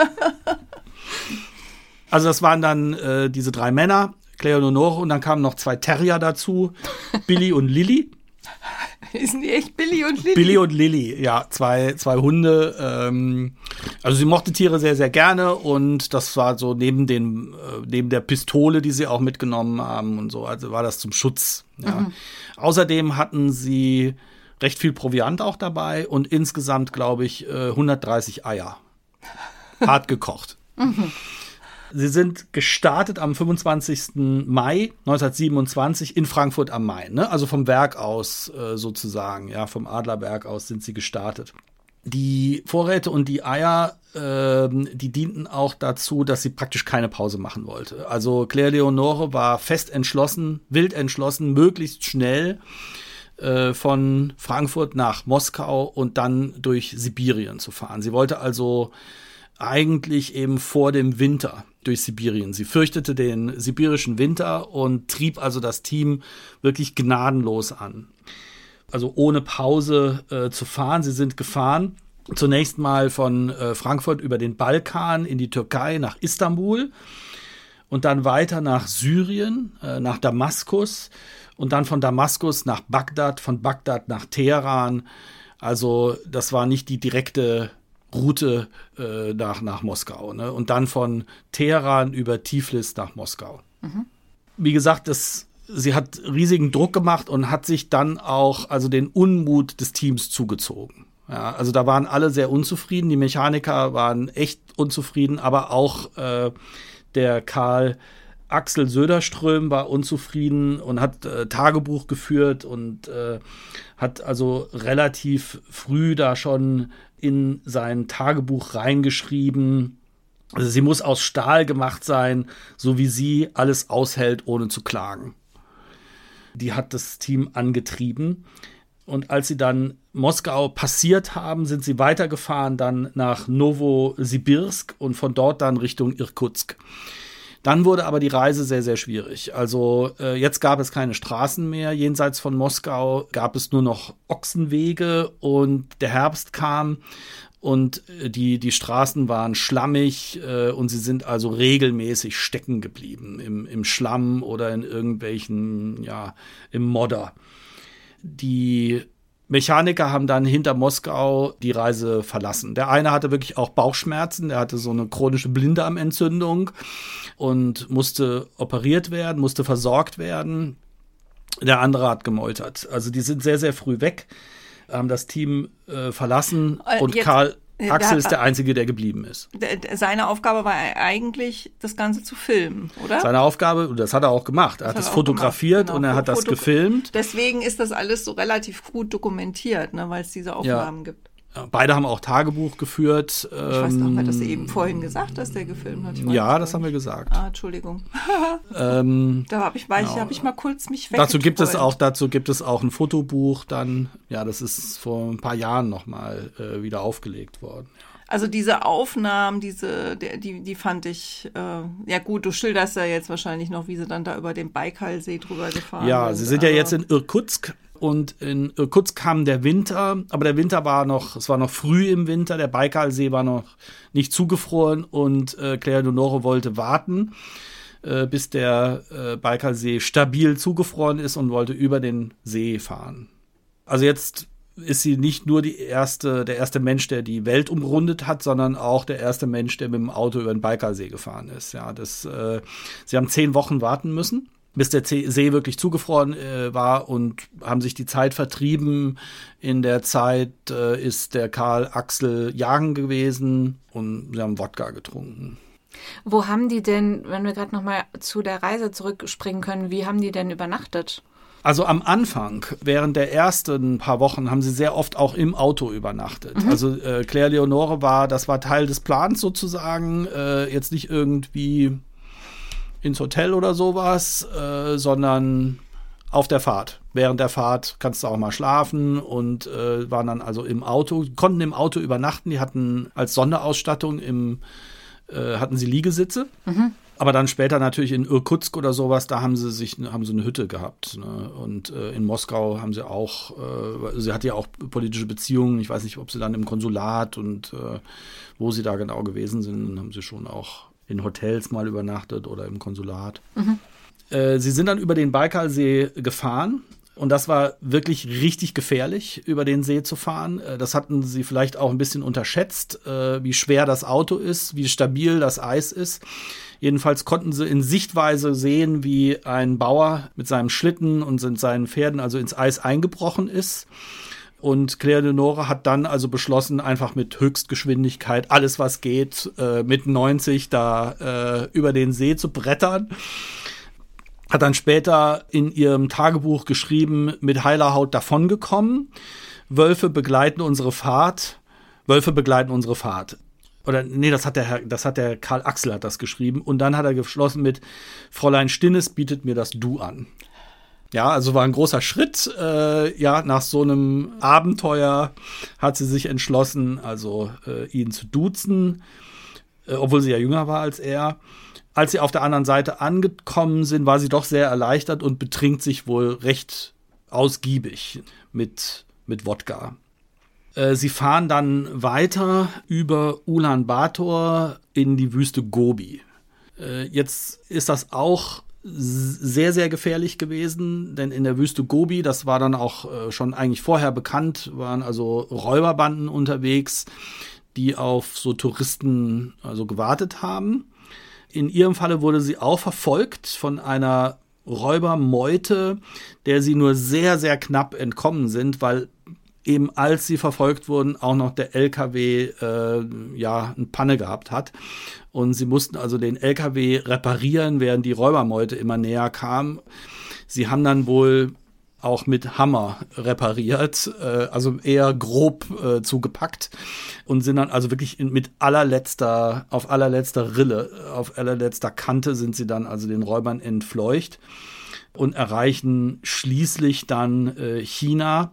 Also das waren dann äh, diese drei Männer, Claire Leonore, und dann kamen noch zwei Terrier dazu, Billy und Lilly. Sind die echt Billy und Lilly? Billy und Lilly, ja, zwei, zwei Hunde. Ähm, also sie mochte Tiere sehr, sehr gerne und das war so neben den, äh, neben der Pistole, die sie auch mitgenommen haben und so, also war das zum Schutz. Ja. Mhm. Außerdem hatten sie recht viel Proviant auch dabei und insgesamt, glaube ich, äh, hundertdreißig Eier. Hart gekocht. Mhm. Sie sind gestartet am fünfundzwanzigsten Mai neunzehnhundertsiebenundzwanzig in Frankfurt am Main, ne? Also vom Werk aus äh, sozusagen, ja, vom Adlerberg aus sind sie gestartet. Die Vorräte und die Eier, äh, die dienten auch dazu, dass sie praktisch keine Pause machen wollte. Also Claire Leonore war fest entschlossen, wild entschlossen, möglichst schnell äh, von Frankfurt nach Moskau und dann durch Sibirien zu fahren. Sie wollte also eigentlich eben vor dem Winter durch Sibirien. Sie fürchtete den sibirischen Winter und trieb also das Team wirklich gnadenlos an. Also ohne Pause äh, zu fahren. Sie sind gefahren, zunächst mal von äh, Frankfurt über den Balkan in die Türkei nach Istanbul und dann weiter nach Syrien, äh, nach Damaskus und dann von Damaskus nach Bagdad, von Bagdad nach Teheran. Also das war nicht die direkte Route äh, nach, nach Moskau, ne? Und dann von Teheran über Tiflis nach Moskau. Mhm. Wie gesagt, das, sie hat riesigen Druck gemacht und hat sich dann auch also den Unmut des Teams zugezogen. Ja, also da waren alle sehr unzufrieden, die Mechaniker waren echt unzufrieden, aber auch äh, der Karl Axel Söderström war unzufrieden und hat äh, Tagebuch geführt und äh, hat also relativ früh da schon in sein Tagebuch reingeschrieben, also sie muss aus Stahl gemacht sein, so wie sie alles aushält, ohne zu klagen. Die hat das Team angetrieben. Und als sie dann Moskau passiert haben, sind sie weitergefahren dann nach Nowosibirsk und von dort dann Richtung Irkutsk. Dann wurde aber die Reise sehr, sehr schwierig. Also äh, jetzt gab es keine Straßen mehr. Jenseits von Moskau gab es nur noch Ochsenwege und der Herbst kam und äh, die, die Straßen waren schlammig äh, und sie sind also regelmäßig stecken geblieben im, im Schlamm oder in irgendwelchen, ja, im Modder. Die Mechaniker haben dann hinter Moskau die Reise verlassen. Der eine hatte wirklich auch Bauchschmerzen, der hatte so eine chronische Blinddarmentzündung und musste operiert werden, musste versorgt werden. Der andere hat gemeutert. Also die sind sehr, sehr früh weg, haben das Team äh, verlassen und Jetzt, Karl Axel der, ist der Einzige, der geblieben ist. Seine Aufgabe war eigentlich, das Ganze zu filmen, oder? Seine Aufgabe, und das hat er auch gemacht. Er das hat es fotografiert gemacht, genau, und er hat das Foto- gefilmt. Deswegen ist das alles so relativ gut dokumentiert, ne, weil es diese Aufnahmen ja. gibt. Ja, beide haben auch Tagebuch geführt. Ich ähm, weiß noch, hat das eben vorhin gesagt, dass der gefilmt hat? Ja, das haben wir gesagt. Ah, Entschuldigung. ähm, da habe ich, genau. ich, hab ich mal kurz mich dazu gibt es auch Dazu gibt es auch ein Fotobuch dann. Ja, das ist vor ein paar Jahren nochmal äh, wieder aufgelegt worden. Also diese Aufnahmen, diese, die, die fand ich, äh, ja gut, du schilderst ja jetzt wahrscheinlich noch, wie sie dann da über den Baikalsee drüber gefahren ja, sind. Sie sind ja jetzt in Irkutsk. Und in Irkutsk kam der Winter, aber der Winter war noch, es war noch früh im Winter, der Baikalsee war noch nicht zugefroren und äh, Claire Leonore wollte warten, äh, bis der äh, Baikalsee stabil zugefroren ist und wollte über den See fahren. Also jetzt ist sie nicht nur die erste, der erste Mensch, der die Welt umrundet hat, sondern auch der erste Mensch, der mit dem Auto über den Baikalsee gefahren ist. Ja, das, äh, sie haben zehn Wochen warten müssen, bis der See wirklich zugefroren äh, war und haben sich die Zeit vertrieben. In der Zeit äh, ist der Karl Axel jagen gewesen und sie haben Wodka getrunken. Wo haben die denn, wenn wir gerade noch mal zu der Reise zurückspringen können, wie haben die denn übernachtet? Also am Anfang, während der ersten paar Wochen, haben sie sehr oft auch im Auto übernachtet. Mhm. Also äh, Claire Leonore war, das war Teil des Plans sozusagen, äh, jetzt nicht irgendwie ins Hotel oder sowas, äh, sondern auf der Fahrt. Während der Fahrt kannst du auch mal schlafen und äh, waren dann also im Auto, konnten im Auto übernachten. Die hatten als Sonderausstattung im, äh, hatten sie Liegesitze. Mhm. Aber dann später natürlich in Irkutsk oder sowas, da haben sie sich, haben sie eine Hütte gehabt. Ne? Und äh, in Moskau haben sie auch, äh, sie hatte ja auch politische Beziehungen. Ich weiß nicht, ob sie dann im Konsulat und äh, wo sie da genau gewesen sind, haben sie schon auch in Hotels mal übernachtet oder im Konsulat. Mhm. Äh, sie sind dann über den Baikalsee gefahren und das war wirklich richtig gefährlich, über den See zu fahren. Äh, das hatten sie vielleicht auch ein bisschen unterschätzt, äh, wie schwer das Auto ist, wie stabil das Eis ist. Jedenfalls konnten sie in Sichtweise sehen, wie ein Bauer mit seinem Schlitten und seinen Pferden also ins Eis eingebrochen ist. Und Claire Leonore hat dann also beschlossen, einfach mit Höchstgeschwindigkeit, alles was geht, äh, mit neunzig da äh, über den See zu brettern. Hat dann später in ihrem Tagebuch geschrieben, mit heiler Haut davongekommen. Wölfe begleiten unsere Fahrt. Wölfe begleiten unsere Fahrt. Oder nee, das hat der Herr, das hat der Karl Axel hat das geschrieben. Und dann hat er geschlossen mit Fräulein Stinnes bietet mir das Du an. Ja, also war ein großer Schritt. Äh, ja, nach so einem Abenteuer hat sie sich entschlossen, also äh, ihn zu duzen, äh, obwohl sie ja jünger war als er. Als sie auf der anderen Seite angekommen sind, war sie doch sehr erleichtert und betrinkt sich wohl recht ausgiebig mit, mit Wodka. Äh, sie fahren dann weiter über Ulaanbaatar in die Wüste Gobi. Äh, jetzt ist das auch sehr, sehr gefährlich gewesen, denn in der Wüste Gobi, das war dann auch äh, schon eigentlich vorher bekannt, waren also Räuberbanden unterwegs, die auf so Touristen also gewartet haben. In ihrem Falle wurde sie auch verfolgt von einer Räubermeute, der sie nur sehr, sehr knapp entkommen sind, weil eben als sie verfolgt wurden, auch noch der L K W äh, ja eine Panne gehabt hat. Und sie mussten also den L K W reparieren, während die Räubermeute immer näher kam. Sie haben dann wohl auch mit Hammer repariert, äh, also eher grob äh, zugepackt und sind dann also wirklich in, mit allerletzter, auf allerletzter Rille, auf allerletzter Kante sind sie dann also den Räubern entfleucht und erreichen schließlich dann äh, China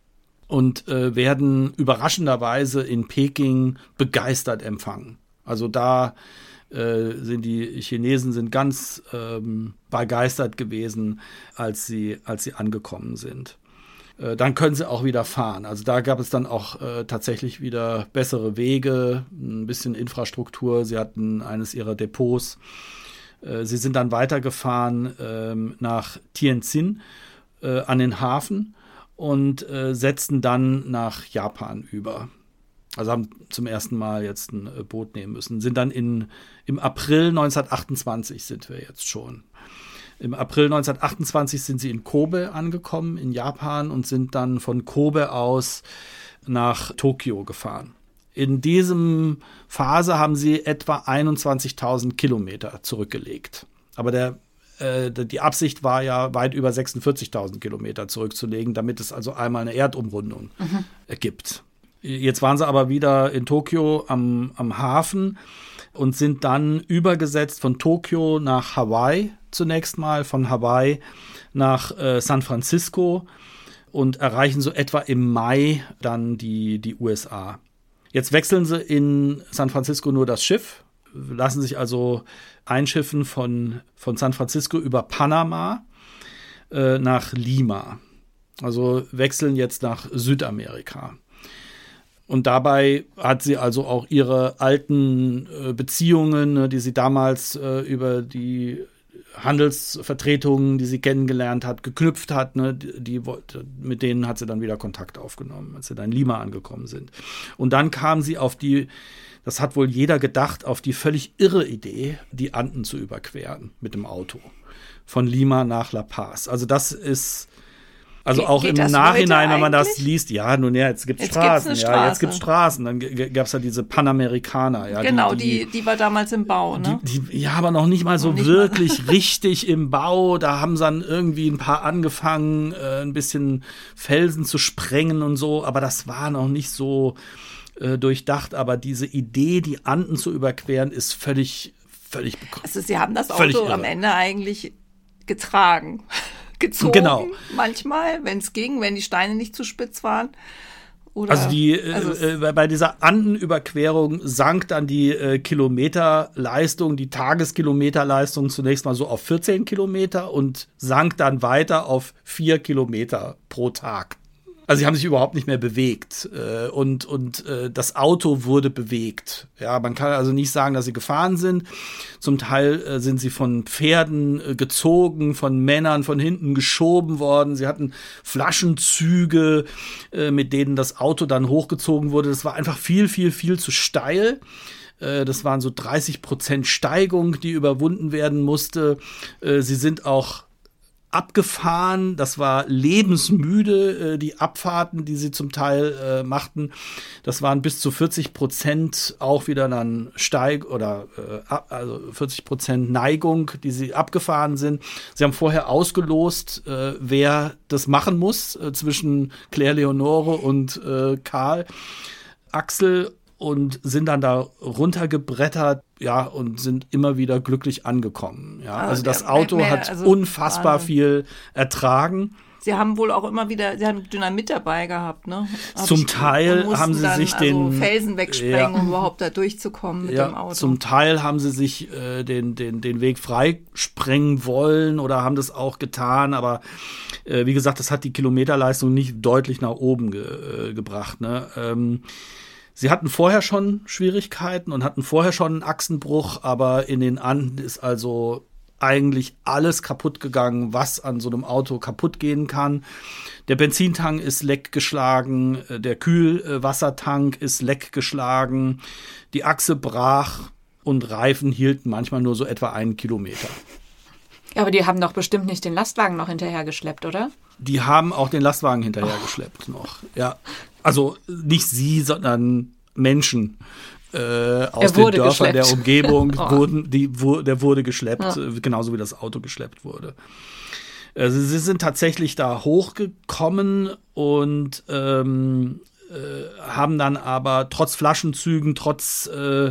und äh, werden überraschenderweise in Peking begeistert empfangen. Also da äh, sind die Chinesen sind ganz ähm, begeistert gewesen, als sie, als sie angekommen sind. Äh, dann können sie auch wieder fahren. Also da gab es dann auch äh, tatsächlich wieder bessere Wege, ein bisschen Infrastruktur. Sie hatten eines ihrer Depots. Äh, sie sind dann weitergefahren äh, nach Tianjin äh, an den Hafen und äh, setzten dann nach Japan über. Also haben zum ersten Mal jetzt ein Boot nehmen müssen. Sind dann in, im April neunzehnhundertachtundzwanzig sind wir jetzt schon. Im April neunzehnhundertachtundzwanzig sind sie in Kobe angekommen, in Japan, und sind dann von Kobe aus nach Tokio gefahren. In diesem Phase haben sie etwa einundzwanzigtausend Kilometer zurückgelegt. Aber der, äh, die Absicht war ja, weit über sechsundvierzigtausend Kilometer zurückzulegen, damit es also einmal eine Erdumrundung mhm. gibt. Jetzt waren sie aber wieder in Tokio am, am Hafen und sind dann übergesetzt von Tokio nach Hawaii zunächst mal, von Hawaii nach äh, San Francisco und erreichen so etwa im Mai dann die, die U S A. Jetzt wechseln sie in San Francisco nur das Schiff, lassen sich also einschiffen von, von San Francisco über Panama äh, nach Lima. Also wechseln jetzt nach Südamerika. Und dabei hat sie also auch ihre alten äh, Beziehungen, ne, die sie damals äh, über die Handelsvertretungen, die sie kennengelernt hat, geknüpft hat, ne, die, die, mit denen hat sie dann wieder Kontakt aufgenommen, als sie dann in Lima angekommen sind. Und dann kam sie auf die, das hat wohl jeder gedacht, auf die völlig irre Idee, die Anden zu überqueren mit dem Auto. Von Lima nach La Paz. Also das ist... Also Ge- auch im Nachhinein, wenn man das liest, ja, nun ja, jetzt gibt's jetzt Straßen, gibt's ja, jetzt gibt's Straßen. Dann g- gab's ja diese Panamericana, ja. Genau, die, die, die, die war damals im Bau, ne? Die, die, ja, aber noch nicht mal so nicht wirklich mal. richtig im Bau. Da haben sie dann irgendwie ein paar angefangen, äh, ein bisschen Felsen zu sprengen und so, aber das war noch nicht so äh, durchdacht. Aber diese Idee, die Anden zu überqueren, ist völlig, völlig bekannt. Also sie haben das Auto am Ende eigentlich getragen. Gezogen, genau. Manchmal, wenn es ging, wenn die Steine nicht zu spitz waren. Oder, also die also äh, bei dieser Andenüberquerung sank dann die äh, Kilometerleistung, die Tageskilometerleistung zunächst mal so auf vierzehn Kilometer und sank dann weiter auf vier Kilometer pro Tag. Also sie haben sich überhaupt nicht mehr bewegt äh, und und äh, das Auto wurde bewegt. Ja, man kann also nicht sagen, dass sie gefahren sind. Zum Teil äh, sind sie von Pferden äh, gezogen, von Männern von hinten geschoben worden. Sie hatten Flaschenzüge, äh, mit denen das Auto dann hochgezogen wurde. Das war einfach viel, viel, viel zu steil. Äh, das waren so dreißig Prozent Steigung, die überwunden werden musste. Äh, sie sind auch abgefahren, das war lebensmüde, äh, die Abfahrten, die sie zum Teil äh, machten, das waren bis zu vierzig Prozent auch wieder dann Steig oder äh, also vierzig Prozent Neigung, die sie abgefahren sind. Sie haben vorher ausgelost, äh, wer das machen muss, äh, zwischen Claire Leonore und äh, Karl Axel, und sind dann da runtergebrettert, ja, und sind immer wieder glücklich angekommen. Ja, also das Auto mehr, hat also unfassbar Wahnsinn. viel ertragen. Sie haben wohl auch immer wieder, sie haben Dynamit dabei gehabt, ne? Hab zum ich, Teil haben sie dann sich den also Felsen wegsprengen, ja, um überhaupt da durchzukommen mit ja, dem Auto. Zum Teil haben sie sich äh, den den den Weg freisprengen wollen oder haben das auch getan, aber äh, wie gesagt, das hat die Kilometerleistung nicht deutlich nach oben ge, äh, gebracht, ne? Ähm, Sie hatten vorher schon Schwierigkeiten und hatten vorher schon einen Achsenbruch, aber in den Anden ist also eigentlich alles kaputt gegangen, was an so einem Auto kaputt gehen kann. Der Benzintank ist leck geschlagen, der Kühlwassertank ist leck geschlagen, die Achse brach und Reifen hielten manchmal nur so etwa einen Kilometer. Ja, aber die haben doch bestimmt nicht den Lastwagen noch hinterhergeschleppt, oder? Die haben auch den Lastwagen hinterhergeschleppt noch, ja. Also nicht sie, sondern Menschen äh, aus den Dörfern geschleppt. Der Umgebung, oh. wurden, die, wo, der wurde geschleppt, ja. genauso wie das Auto geschleppt wurde. Also sie sind tatsächlich da hochgekommen und ähm, äh, haben dann aber trotz Flaschenzügen, trotz äh,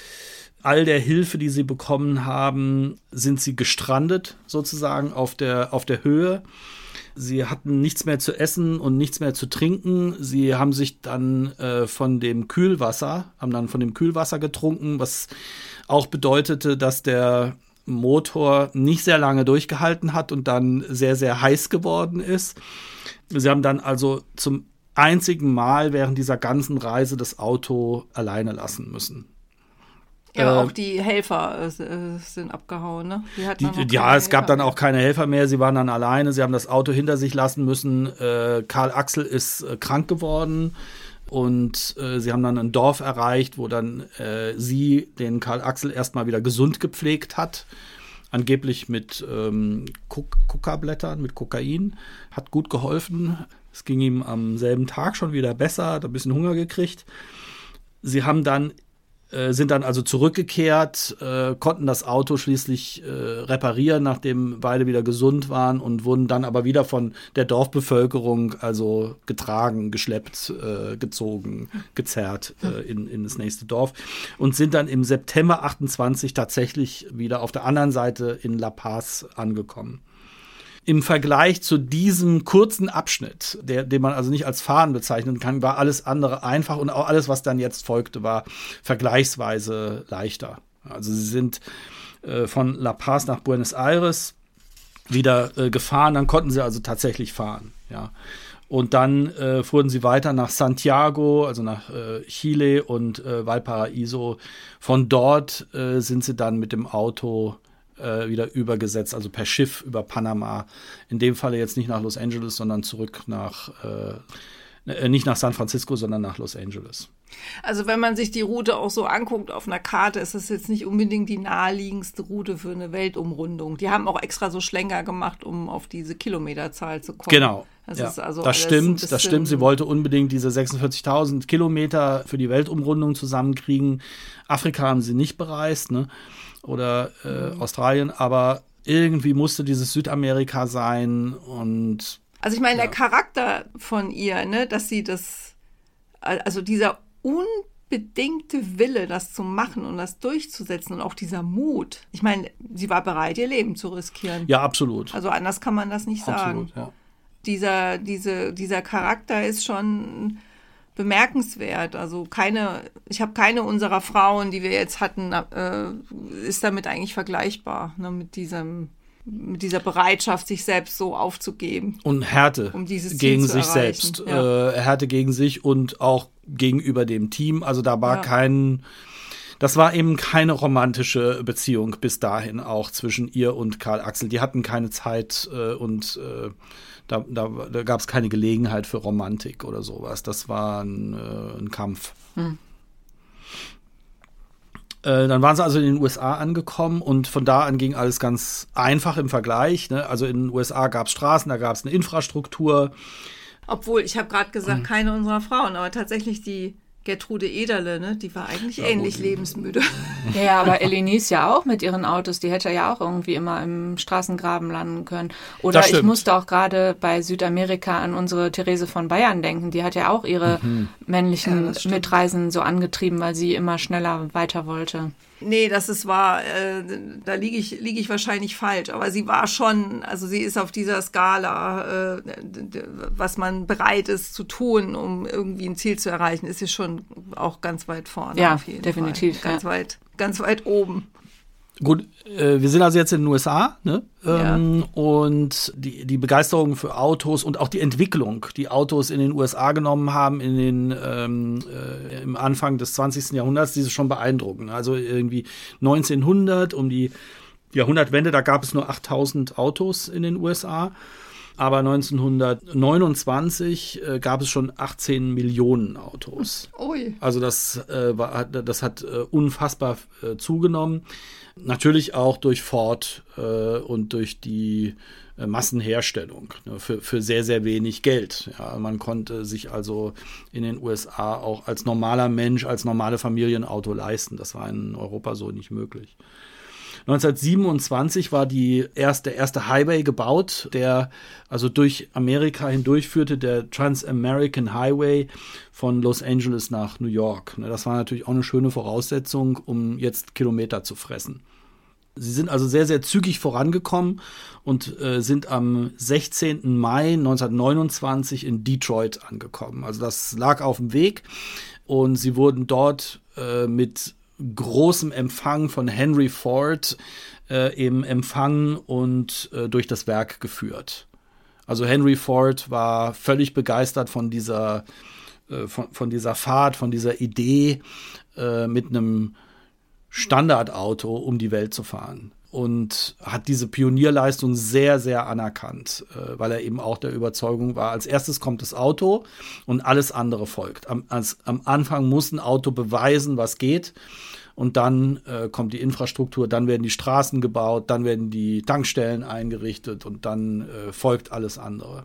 all der Hilfe, die sie bekommen haben, sind sie gestrandet sozusagen auf der, auf der Höhe. Sie hatten nichts mehr zu essen und nichts mehr zu trinken. Sie haben sich dann äh, von dem Kühlwasser, haben dann von dem Kühlwasser getrunken, was auch bedeutete, dass der Motor nicht sehr lange durchgehalten hat und dann sehr, sehr heiß geworden ist. Sie haben dann also zum einzigen Mal während dieser ganzen Reise das Auto alleine lassen müssen. Ja, äh, auch die Helfer äh, sind abgehauen, ne? Die hatten dann Die, noch ja, keine es gab Helfer dann auch keine Helfer mehr. Sie waren dann alleine. Sie haben das Auto hinter sich lassen müssen. Äh, Karl Axel ist äh, krank geworden. Und äh, sie haben dann ein Dorf erreicht, wo dann äh, sie den Karl Axel erstmal wieder gesund gepflegt hat. Angeblich mit ähm, Kokablättern, mit Kokain. Hat gut geholfen. Es ging ihm am selben Tag schon wieder besser, hat ein bisschen Hunger gekriegt. Sie haben dann, äh, sind dann also zurückgekehrt, äh, konnten das Auto schließlich äh, reparieren, nachdem beide wieder gesund waren und wurden dann aber wieder von der Dorfbevölkerung also getragen, geschleppt, äh, gezogen, gezerrt äh, in, in das nächste Dorf und sind dann im September achtundzwanzig tatsächlich wieder auf der anderen Seite in La Paz angekommen. Im Vergleich zu diesem kurzen Abschnitt, der, den man also nicht als Fahren bezeichnen kann, war alles andere einfach und auch alles, was dann jetzt folgte, war vergleichsweise leichter. Also sie sind äh, von La Paz nach Buenos Aires wieder äh, gefahren, dann konnten sie also tatsächlich fahren, ja. Und dann äh, fuhren sie weiter nach Santiago, also nach äh, Chile und äh, Valparaíso. Von dort äh, sind sie dann mit dem Auto wieder übergesetzt, also per Schiff über Panama. In dem Falle jetzt nicht nach Los Angeles, sondern zurück nach, äh, nicht nach San Francisco, sondern nach Los Angeles. Also wenn man sich die Route auch so anguckt auf einer Karte, ist das jetzt nicht unbedingt die naheliegendste Route für eine Weltumrundung. Die haben auch extra so Schlenker gemacht, um auf diese Kilometerzahl zu kommen. Genau, das, ja. ist also das stimmt, das stimmt. Sie wollte unbedingt diese sechsundvierzigtausend Kilometer für die Weltumrundung zusammenkriegen. Afrika haben sie nicht bereist, ne? Oder äh, mhm. Australien, aber irgendwie musste dieses Südamerika sein und also ich meine, ja. der Charakter von ihr, ne, dass sie das, also dieser unbedingte Wille, das zu machen und das durchzusetzen und auch dieser Mut. Ich meine, sie war bereit, ihr Leben zu riskieren. Ja, absolut. Also anders kann man das nicht sagen. Absolut, ja. Dieser, diese, dieser Charakter ist schon bemerkenswert. Also keine, ich habe keine unserer Frauen, die wir jetzt hatten, äh, ist damit eigentlich vergleichbar, ne, mit diesem, mit dieser Bereitschaft, sich selbst so aufzugeben. Und Härte um dieses gegen Ziel zu sich erreichen. selbst. Ja. Äh, Härte gegen sich und auch gegenüber dem Team. Also da war ja. kein, das war eben keine romantische Beziehung bis dahin auch zwischen ihr und Karl Axel. Die hatten keine Zeit äh, und äh, Da, da, da gab es keine Gelegenheit für Romantik oder sowas. Das war ein, äh, ein Kampf. Hm. Äh, dann waren sie also in den U S A angekommen und von da an ging alles ganz einfach im Vergleich. Ne? Also in den U S A gab es Straßen, da gab es eine Infrastruktur. Obwohl, ich habe gerade gesagt, hm. keine unserer Frauen, aber tatsächlich die Gertrude Ederle, ne, die war eigentlich ja, ähnlich gut. lebensmüde. Ja, aber Elenice ja auch mit ihren Autos, die hätte ja auch irgendwie immer im Straßengraben landen können. Oder ich musste auch gerade bei Südamerika an unsere Therese von Bayern denken, die hat ja auch ihre mhm. männlichen ja, Mitreisen so angetrieben, weil sie immer schneller weiter wollte. Nee, das ist wahr, äh, da liege ich, liege ich wahrscheinlich falsch, aber sie war schon, also sie ist auf dieser Skala, äh, was man bereit ist zu tun, um irgendwie ein Ziel zu erreichen, ist sie schon auch ganz weit vorne. Ja, auf jeden definitiv. Fall. Ganz ja. weit, ganz weit oben. Gut, äh, wir sind also jetzt in den U S A, ne? Ähm, ja. Und die, die Begeisterung für Autos und auch die Entwicklung, die Autos in den U S A genommen haben in den ähm, äh, im Anfang des zwanzigsten Jahrhunderts, die ist schon beeindruckend. Also irgendwie neunzehnhundert, um die Jahrhundertwende, da gab es nur achttausend Autos in den U S A. Aber neunzehnhundertneunundzwanzig äh, gab es schon achtzehn Millionen Autos. Ui. Also das, äh, war, das hat äh, unfassbar äh, zugenommen. Natürlich auch durch Ford äh, und durch die äh, Massenherstellung, ne, für, für sehr, sehr wenig Geld. Ja, man konnte sich also in den U S A auch als normaler Mensch, als normale Familie ein Auto leisten. Das war in Europa so nicht möglich. neunzehnhundertsiebenundzwanzig war die erste, der erste Highway gebaut, der also durch Amerika hindurchführte, der Trans-American Highway von Los Angeles nach New York. Das war natürlich auch eine schöne Voraussetzung, um jetzt Kilometer zu fressen. Sie sind also sehr, sehr zügig vorangekommen und äh, sind am sechzehnten Mai neunzehnhundertneunundzwanzig in Detroit angekommen. Also das lag auf dem Weg und sie wurden dort äh, mit großem Empfang von Henry Ford äh, eben empfangen und äh, durch das Werk geführt. Also Henry Ford war völlig begeistert von dieser, äh, von, von dieser Fahrt, von dieser Idee, äh, mit einem Standardauto um die Welt zu fahren und hat diese Pionierleistung sehr, sehr anerkannt, äh, weil er eben auch der Überzeugung war, als erstes kommt das Auto und alles andere folgt. Am, als, am Anfang muss ein Auto beweisen, was geht und dann äh, kommt die Infrastruktur, dann werden die Straßen gebaut, dann werden die Tankstellen eingerichtet und dann äh, folgt alles andere.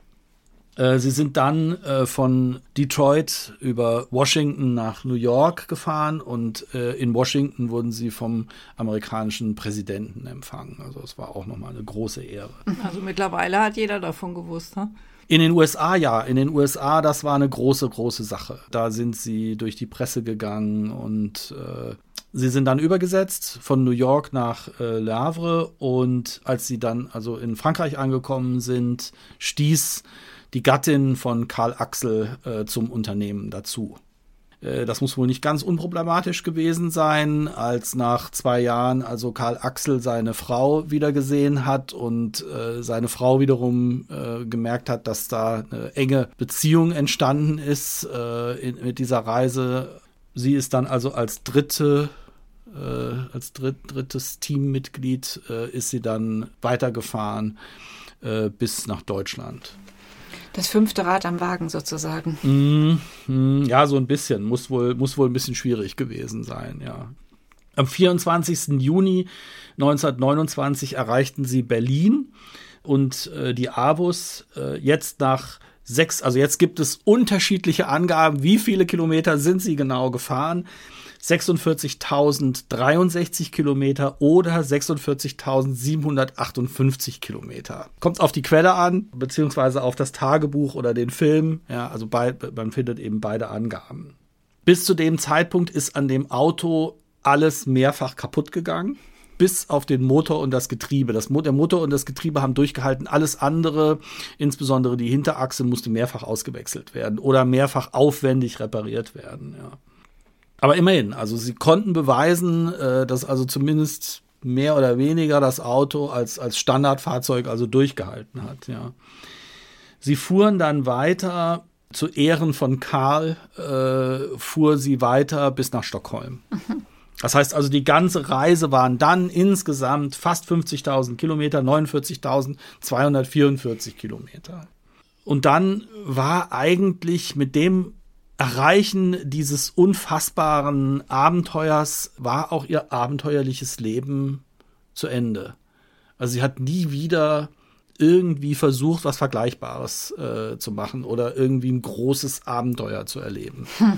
Sie sind dann äh, von Detroit über Washington nach New York gefahren und äh, in Washington wurden sie vom amerikanischen Präsidenten empfangen. Also es war auch nochmal eine große Ehre. Also mittlerweile hat jeder davon gewusst, ne? In den U S A, ja. In den U S A, das war eine große, große Sache. Da sind sie durch die Presse gegangen und äh, sie sind dann übergesetzt von New York nach äh, Le Havre und als sie dann also in Frankreich angekommen sind, stieß die Gattin von Karl Axel äh, zum Unternehmen dazu. Äh, das muss wohl nicht ganz unproblematisch gewesen sein, als nach zwei Jahren also Karl Axel seine Frau wiedergesehen hat und äh, seine Frau wiederum äh, gemerkt hat, dass da eine enge Beziehung entstanden ist äh, in, mit dieser Reise. Sie ist dann also als dritte äh, als dritt, drittes Teammitglied äh, ist sie dann weitergefahren äh, bis nach Deutschland. Das fünfte Rad am Wagen sozusagen. Mm, mm, ja, so ein bisschen. Muss wohl, muss wohl ein bisschen schwierig gewesen sein, ja. Am vierundzwanzigsten Juni neunzehnhundertneunundzwanzig erreichten sie Berlin und äh, die Avus äh, jetzt nach sechs, also jetzt gibt es unterschiedliche Angaben, wie viele Kilometer sind sie genau gefahren. sechsundvierzigtausenddreiundsechzig Kilometer oder sechsundvierzigtausendsiebenhundertachtundfünfzig Kilometer. Kommt auf die Quelle an, beziehungsweise auf das Tagebuch oder den Film. Ja, also bei, man findet eben beide Angaben. Bis zu dem Zeitpunkt ist an dem Auto alles mehrfach kaputt gegangen, bis auf den Motor und das Getriebe. Das, der Motor und das Getriebe haben durchgehalten. Alles andere, insbesondere die Hinterachse, musste mehrfach ausgewechselt werden oder mehrfach aufwendig repariert werden, ja. Aber immerhin, also sie konnten beweisen, äh, dass also zumindest mehr oder weniger das Auto als, als Standardfahrzeug also durchgehalten hat, ja. Sie fuhren dann weiter, zu Ehren von Karl, äh, fuhr sie weiter bis nach Stockholm. Mhm. Das heißt also, die ganze Reise waren dann insgesamt fast fünfzigtausend Kilometer, neunundvierzigtausendzweihundertvierundvierzig Kilometer. Und dann war eigentlich mit dem Erreichen dieses unfassbaren Abenteuers war auch ihr abenteuerliches Leben zu Ende. Also sie hat nie wieder irgendwie versucht, was Vergleichbares äh, zu machen oder irgendwie ein großes Abenteuer zu erleben. Hm.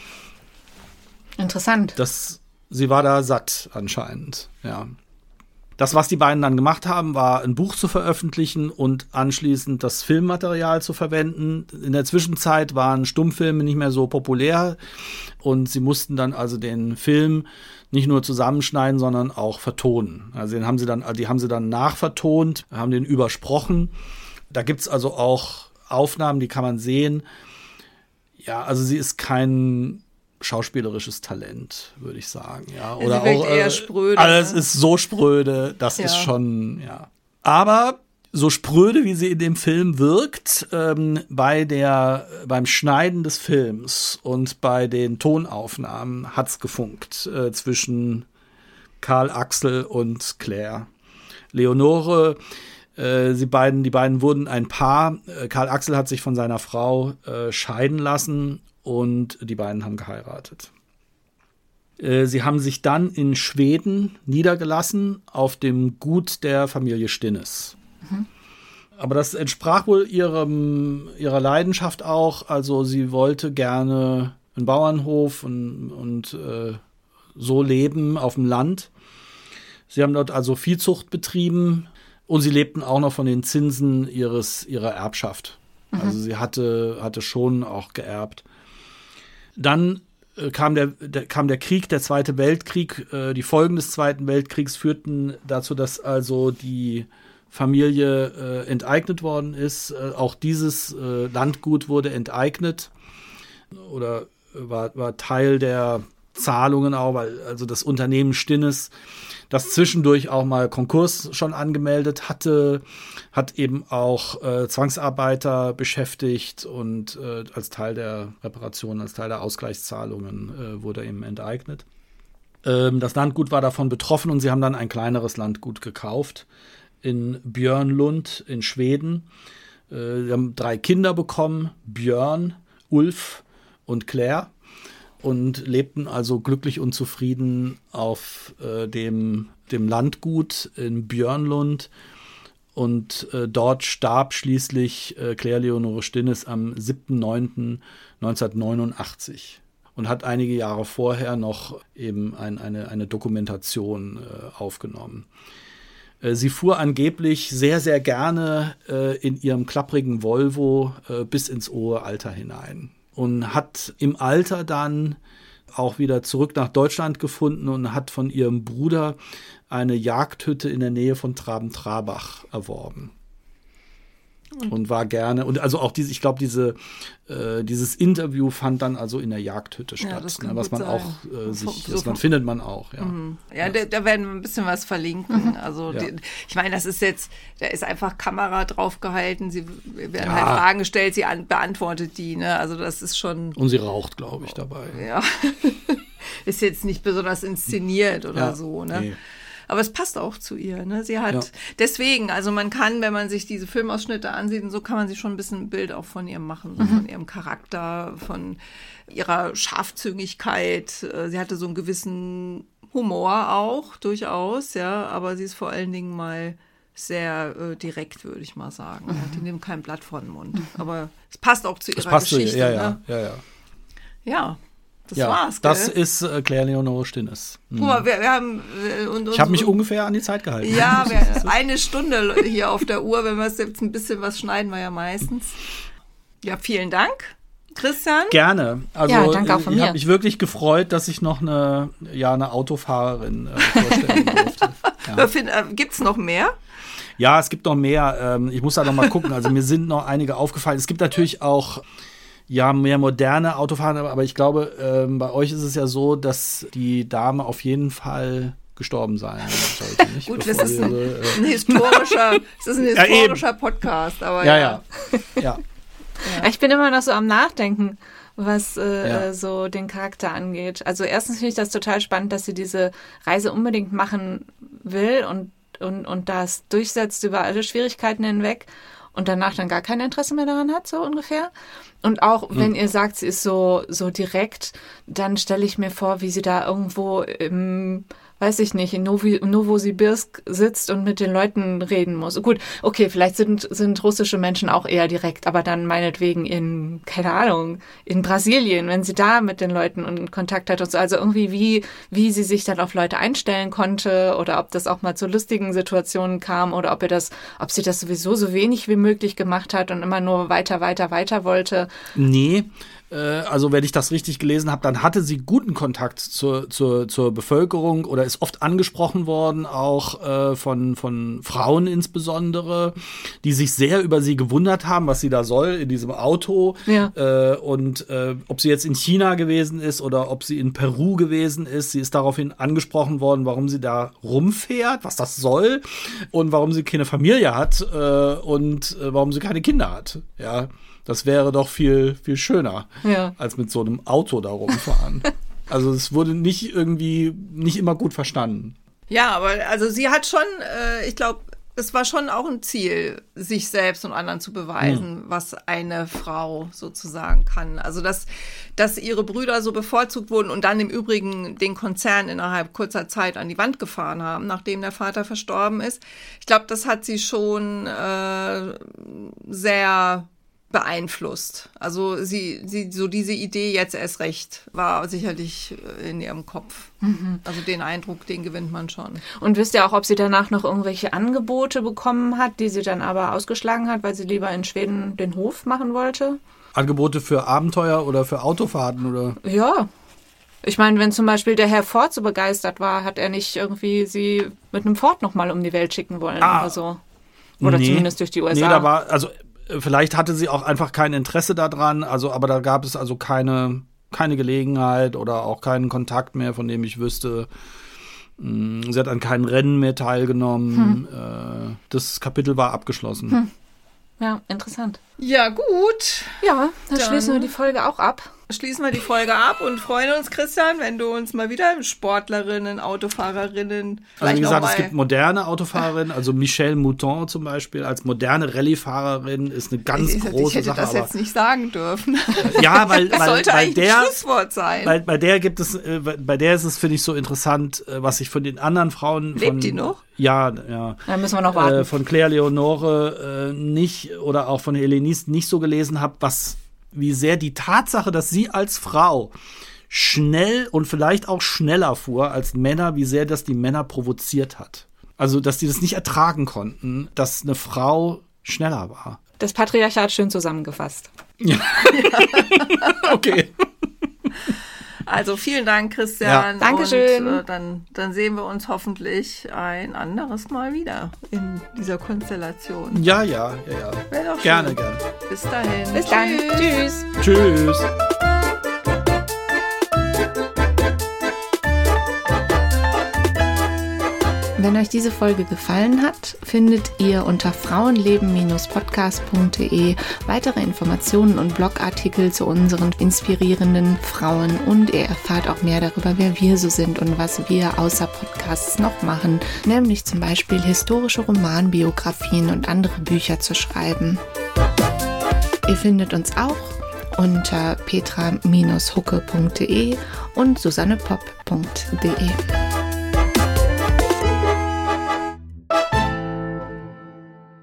Interessant. Das, sie war da satt anscheinend, ja. Das, was die beiden dann gemacht haben, war ein Buch zu veröffentlichen und anschließend das Filmmaterial zu verwenden. In der Zwischenzeit waren Stummfilme nicht mehr so populär und sie mussten dann also den Film nicht nur zusammenschneiden, sondern auch vertonen. Also den haben sie dann, die haben sie dann nachvertont, haben den übersprochen. Da gibt's also auch Aufnahmen, die kann man sehen. Ja, also sie ist kein schauspielerisches Talent, würde ich sagen, ja. Oder sie auch eher spröde. Alles ist so spröde, das ja. ist schon, ja. Aber so spröde, wie sie in dem Film wirkt, ähm, bei der, beim Schneiden des Films und bei den Tonaufnahmen hat's gefunkt äh, zwischen Karl Axel und Claire. Leonore, äh, sie beiden, die beiden wurden ein Paar. Äh, Karl Axel hat sich von seiner Frau äh, scheiden lassen und die beiden haben geheiratet. Äh, sie haben sich dann in Schweden niedergelassen auf dem Gut der Familie Stinnes. Mhm. Aber das entsprach wohl ihrem, ihrer Leidenschaft auch. Also sie wollte gerne einen Bauernhof und, und äh, so leben auf dem Land. Sie haben dort also Viehzucht betrieben und sie lebten auch noch von den Zinsen ihres, ihrer Erbschaft. Mhm. Also sie hatte, hatte schon auch geerbt. Dann äh, kam, der, der, kam der Krieg, der Zweite Weltkrieg. Äh, die Folgen des Zweiten Weltkriegs führten dazu, dass also die Familie äh, enteignet worden ist. Äh, auch dieses äh, Landgut wurde enteignet oder war, war Teil der Zahlungen auch, weil also das Unternehmen Stinnes, das zwischendurch auch mal Konkurs schon angemeldet hatte, hat eben auch äh, Zwangsarbeiter beschäftigt und äh, als Teil der Reparation, als Teil der Ausgleichszahlungen äh, wurde eben enteignet. Ähm, das Landgut war davon betroffen und sie haben dann ein kleineres Landgut gekauft in Björnlund in Schweden. Äh, sie haben drei Kinder bekommen, Björn, Ulf und Claire. Und lebten also glücklich und zufrieden auf äh, dem, dem Landgut in Björnlund. Und äh, dort starb schließlich äh, Claire Leonore Stinnes am siebten neunten neunzehnhundertneunundachtzig und hat einige Jahre vorher noch eben ein, eine, eine Dokumentation äh, aufgenommen. Äh, sie fuhr angeblich sehr, sehr gerne äh, in ihrem klapprigen Volvo äh, bis ins hohe Alter hinein. Und hat im Alter dann auch wieder zurück nach Deutschland gefunden und hat von ihrem Bruder eine Jagdhütte in der Nähe von Traben-Trarbach erworben. Und, und war gerne, und also auch diese, ich glaube, diese, äh, dieses Interview fand dann also in der Jagdhütte statt, ja, ne, was man sein. auch äh, sich, so das man findet man auch, ja. Mhm. Ja, da, da werden wir ein bisschen was verlinken. Mhm. Also ja. die, ich meine, das ist jetzt, da ist einfach Kamera drauf gehalten, sie werden ja. halt Fragen gestellt, sie an, beantwortet die, ne? Also das ist schon. Und sie raucht, glaube ich, dabei. Ja. Ist jetzt nicht besonders inszeniert oder ja. so, ne? Nee. Aber es passt auch zu ihr, ne? Sie hat, Ja. deswegen, also man kann, wenn man sich diese Filmausschnitte ansieht, und so kann man sich schon ein bisschen ein Bild auch von ihr machen, so Mhm. von ihrem Charakter, von ihrer Scharfzüngigkeit. Sie hatte so einen gewissen Humor auch, durchaus, ja, aber sie ist vor allen Dingen mal sehr äh, direkt, würde ich mal sagen. Mhm. Die nimmt kein Blatt vor den Mund. Aber es passt auch zu ihrer Das passt Geschichte. zu ihr, ja, ne? ja, ja, ja. Ja. Das ja, war's, das gell? ist äh, Claire Leonore Stinnes. Mhm. Guck mal, wir, wir haben... äh, Und, Ich habe mich und, ungefähr an die Zeit gehalten. Ja, wir, eine Stunde hier auf der Uhr. Wenn wir es jetzt ein bisschen was schneiden, wir ja meistens. Ja, vielen Dank, Christian. Gerne. Also Ja, danke auch von ich mir. habe mich wirklich gefreut, dass ich noch eine, ja, eine Autofahrerin äh, vorstellen durfte. Ja. Äh, Gibt es noch mehr? Ja, es gibt noch mehr. Ähm, ich muss da noch mal gucken. Also mir sind noch einige aufgefallen. Es gibt natürlich auch ja mehr moderne Autofahrer, aber ich glaube, ähm, bei euch ist es ja so, dass die Dame auf jeden Fall gestorben sein sollte. Nicht? Gut, Bevor das ist ein, ihre, äh, ein historischer, das ist ein Ja, historischer Podcast. Aber ja, ja. ja, ja. Ich bin immer noch so am Nachdenken, was äh, Ja. so den Charakter angeht. Also erstens finde ich das total spannend, dass sie diese Reise unbedingt machen will und, und, und das durchsetzt über alle Schwierigkeiten hinweg und danach dann gar kein Interesse mehr daran hat, so ungefähr. Und auch wenn ihr sagt, sie ist so, so direkt, dann stelle ich mir vor, wie sie da irgendwo im, weiß ich nicht, in Novi, Novosibirsk sitzt und mit den Leuten reden muss. Gut, okay, vielleicht sind, sind russische Menschen auch eher direkt, aber dann meinetwegen in, keine Ahnung, in Brasilien, wenn sie da mit den Leuten in Kontakt hat und so. Also irgendwie, wie, wie sie sich dann auf Leute einstellen konnte oder ob das auch mal zu lustigen Situationen kam oder ob ihr das, ob sie das sowieso so wenig wie möglich gemacht hat und immer nur weiter, weiter, weiter wollte. Nee, äh, also wenn ich das richtig gelesen habe, dann hatte sie guten Kontakt zur, zur, zur Bevölkerung oder ist oft angesprochen worden, auch äh, von, von Frauen insbesondere, die sich sehr über sie gewundert haben, was sie da soll in diesem Auto. Ja. Äh, und äh, ob sie jetzt in China gewesen ist oder ob sie in Peru gewesen ist. Sie ist daraufhin angesprochen worden, warum sie da rumfährt, was das soll und warum sie keine Familie hat äh, und äh, warum sie keine Kinder hat. Ja. Das wäre doch viel, viel schöner, Ja. als mit so einem Auto da rumfahren. Also es wurde nicht irgendwie, nicht immer gut verstanden. Ja, aber also sie hat schon, äh, ich glaube, es war schon auch ein Ziel, sich selbst und anderen zu beweisen, mhm. was eine Frau sozusagen kann. Also dass, dass ihre Brüder so bevorzugt wurden und dann im Übrigen den Konzern innerhalb kurzer Zeit an die Wand gefahren haben, nachdem der Vater verstorben ist. Ich glaube, das hat sie schon äh, sehr beeinflusst. Also sie, sie, so diese Idee jetzt erst recht war sicherlich in ihrem Kopf. Mhm. Also den Eindruck, den gewinnt man schon. Und wisst ihr auch, ob sie danach noch irgendwelche Angebote bekommen hat, die sie dann aber ausgeschlagen hat, weil sie lieber in Schweden den Hof machen wollte? Angebote für Abenteuer oder für Autofahrten oder? Ja. Ich meine, wenn zum Beispiel der Herr Ford so begeistert war, hat er nicht irgendwie sie mit einem Ford nochmal um die Welt schicken wollen ah. oder so. Oder nee. zumindest durch die U S A. Nee, da war, also vielleicht hatte sie auch einfach kein Interesse daran, also aber da gab es also keine, keine Gelegenheit oder auch keinen Kontakt mehr, von dem ich wüsste. Sie hat an keinen Rennen mehr teilgenommen. Hm. Das Kapitel war abgeschlossen. Hm. Ja, interessant. Ja, gut. Ja, dann, dann schließen wir die Folge auch ab. Schließen wir die Folge ab und freuen uns, Christian, wenn du uns mal wieder Sportlerinnen, Autofahrerinnen. Also wie gesagt, es gibt moderne Autofahrerinnen, also Michèle Mouton zum Beispiel als moderne Rallye-Fahrerin ist eine ganz ich, große ich hätte Sache. Das aber, jetzt nicht sagen dürfen. Ja, weil, das weil sollte bei eigentlich der ein Schlusswort sein. Bei, bei der gibt es, äh, bei der ist es finde ich so interessant, äh, was ich von den anderen Frauen. Lebt von, die noch? Ja, ja. Dann müssen wir noch warten. Äh, von Claire Leonore äh, nicht oder auch von Helenise nicht so gelesen habe, was wie sehr die Tatsache, dass sie als Frau schnell und vielleicht auch schneller fuhr als Männer, wie sehr das die Männer provoziert hat. Also, dass die das nicht ertragen konnten, dass eine Frau schneller war. Das Patriarchat schön zusammengefasst. Ja. Okay. Also vielen Dank, Christian. Ja. Dankeschön. Und, äh, dann, dann sehen wir uns hoffentlich ein anderes Mal wieder in dieser Konstellation. Ja, ja, ja, ja. Wäre doch gerne, schön. gerne. Bis dahin. Bis dann. Tschüss. Tschüss. Wenn euch diese Folge gefallen hat, findet ihr unter frauenleben Podcast punkt de weitere Informationen und Blogartikel zu unseren inspirierenden Frauen und ihr erfahrt auch mehr darüber, wer wir so sind und was wir außer Podcasts noch machen, nämlich zum Beispiel historische Romanbiografien und andere Bücher zu schreiben. Ihr findet uns auch unter petra Bindestrich hucke punkt de und susanne pop punkt de.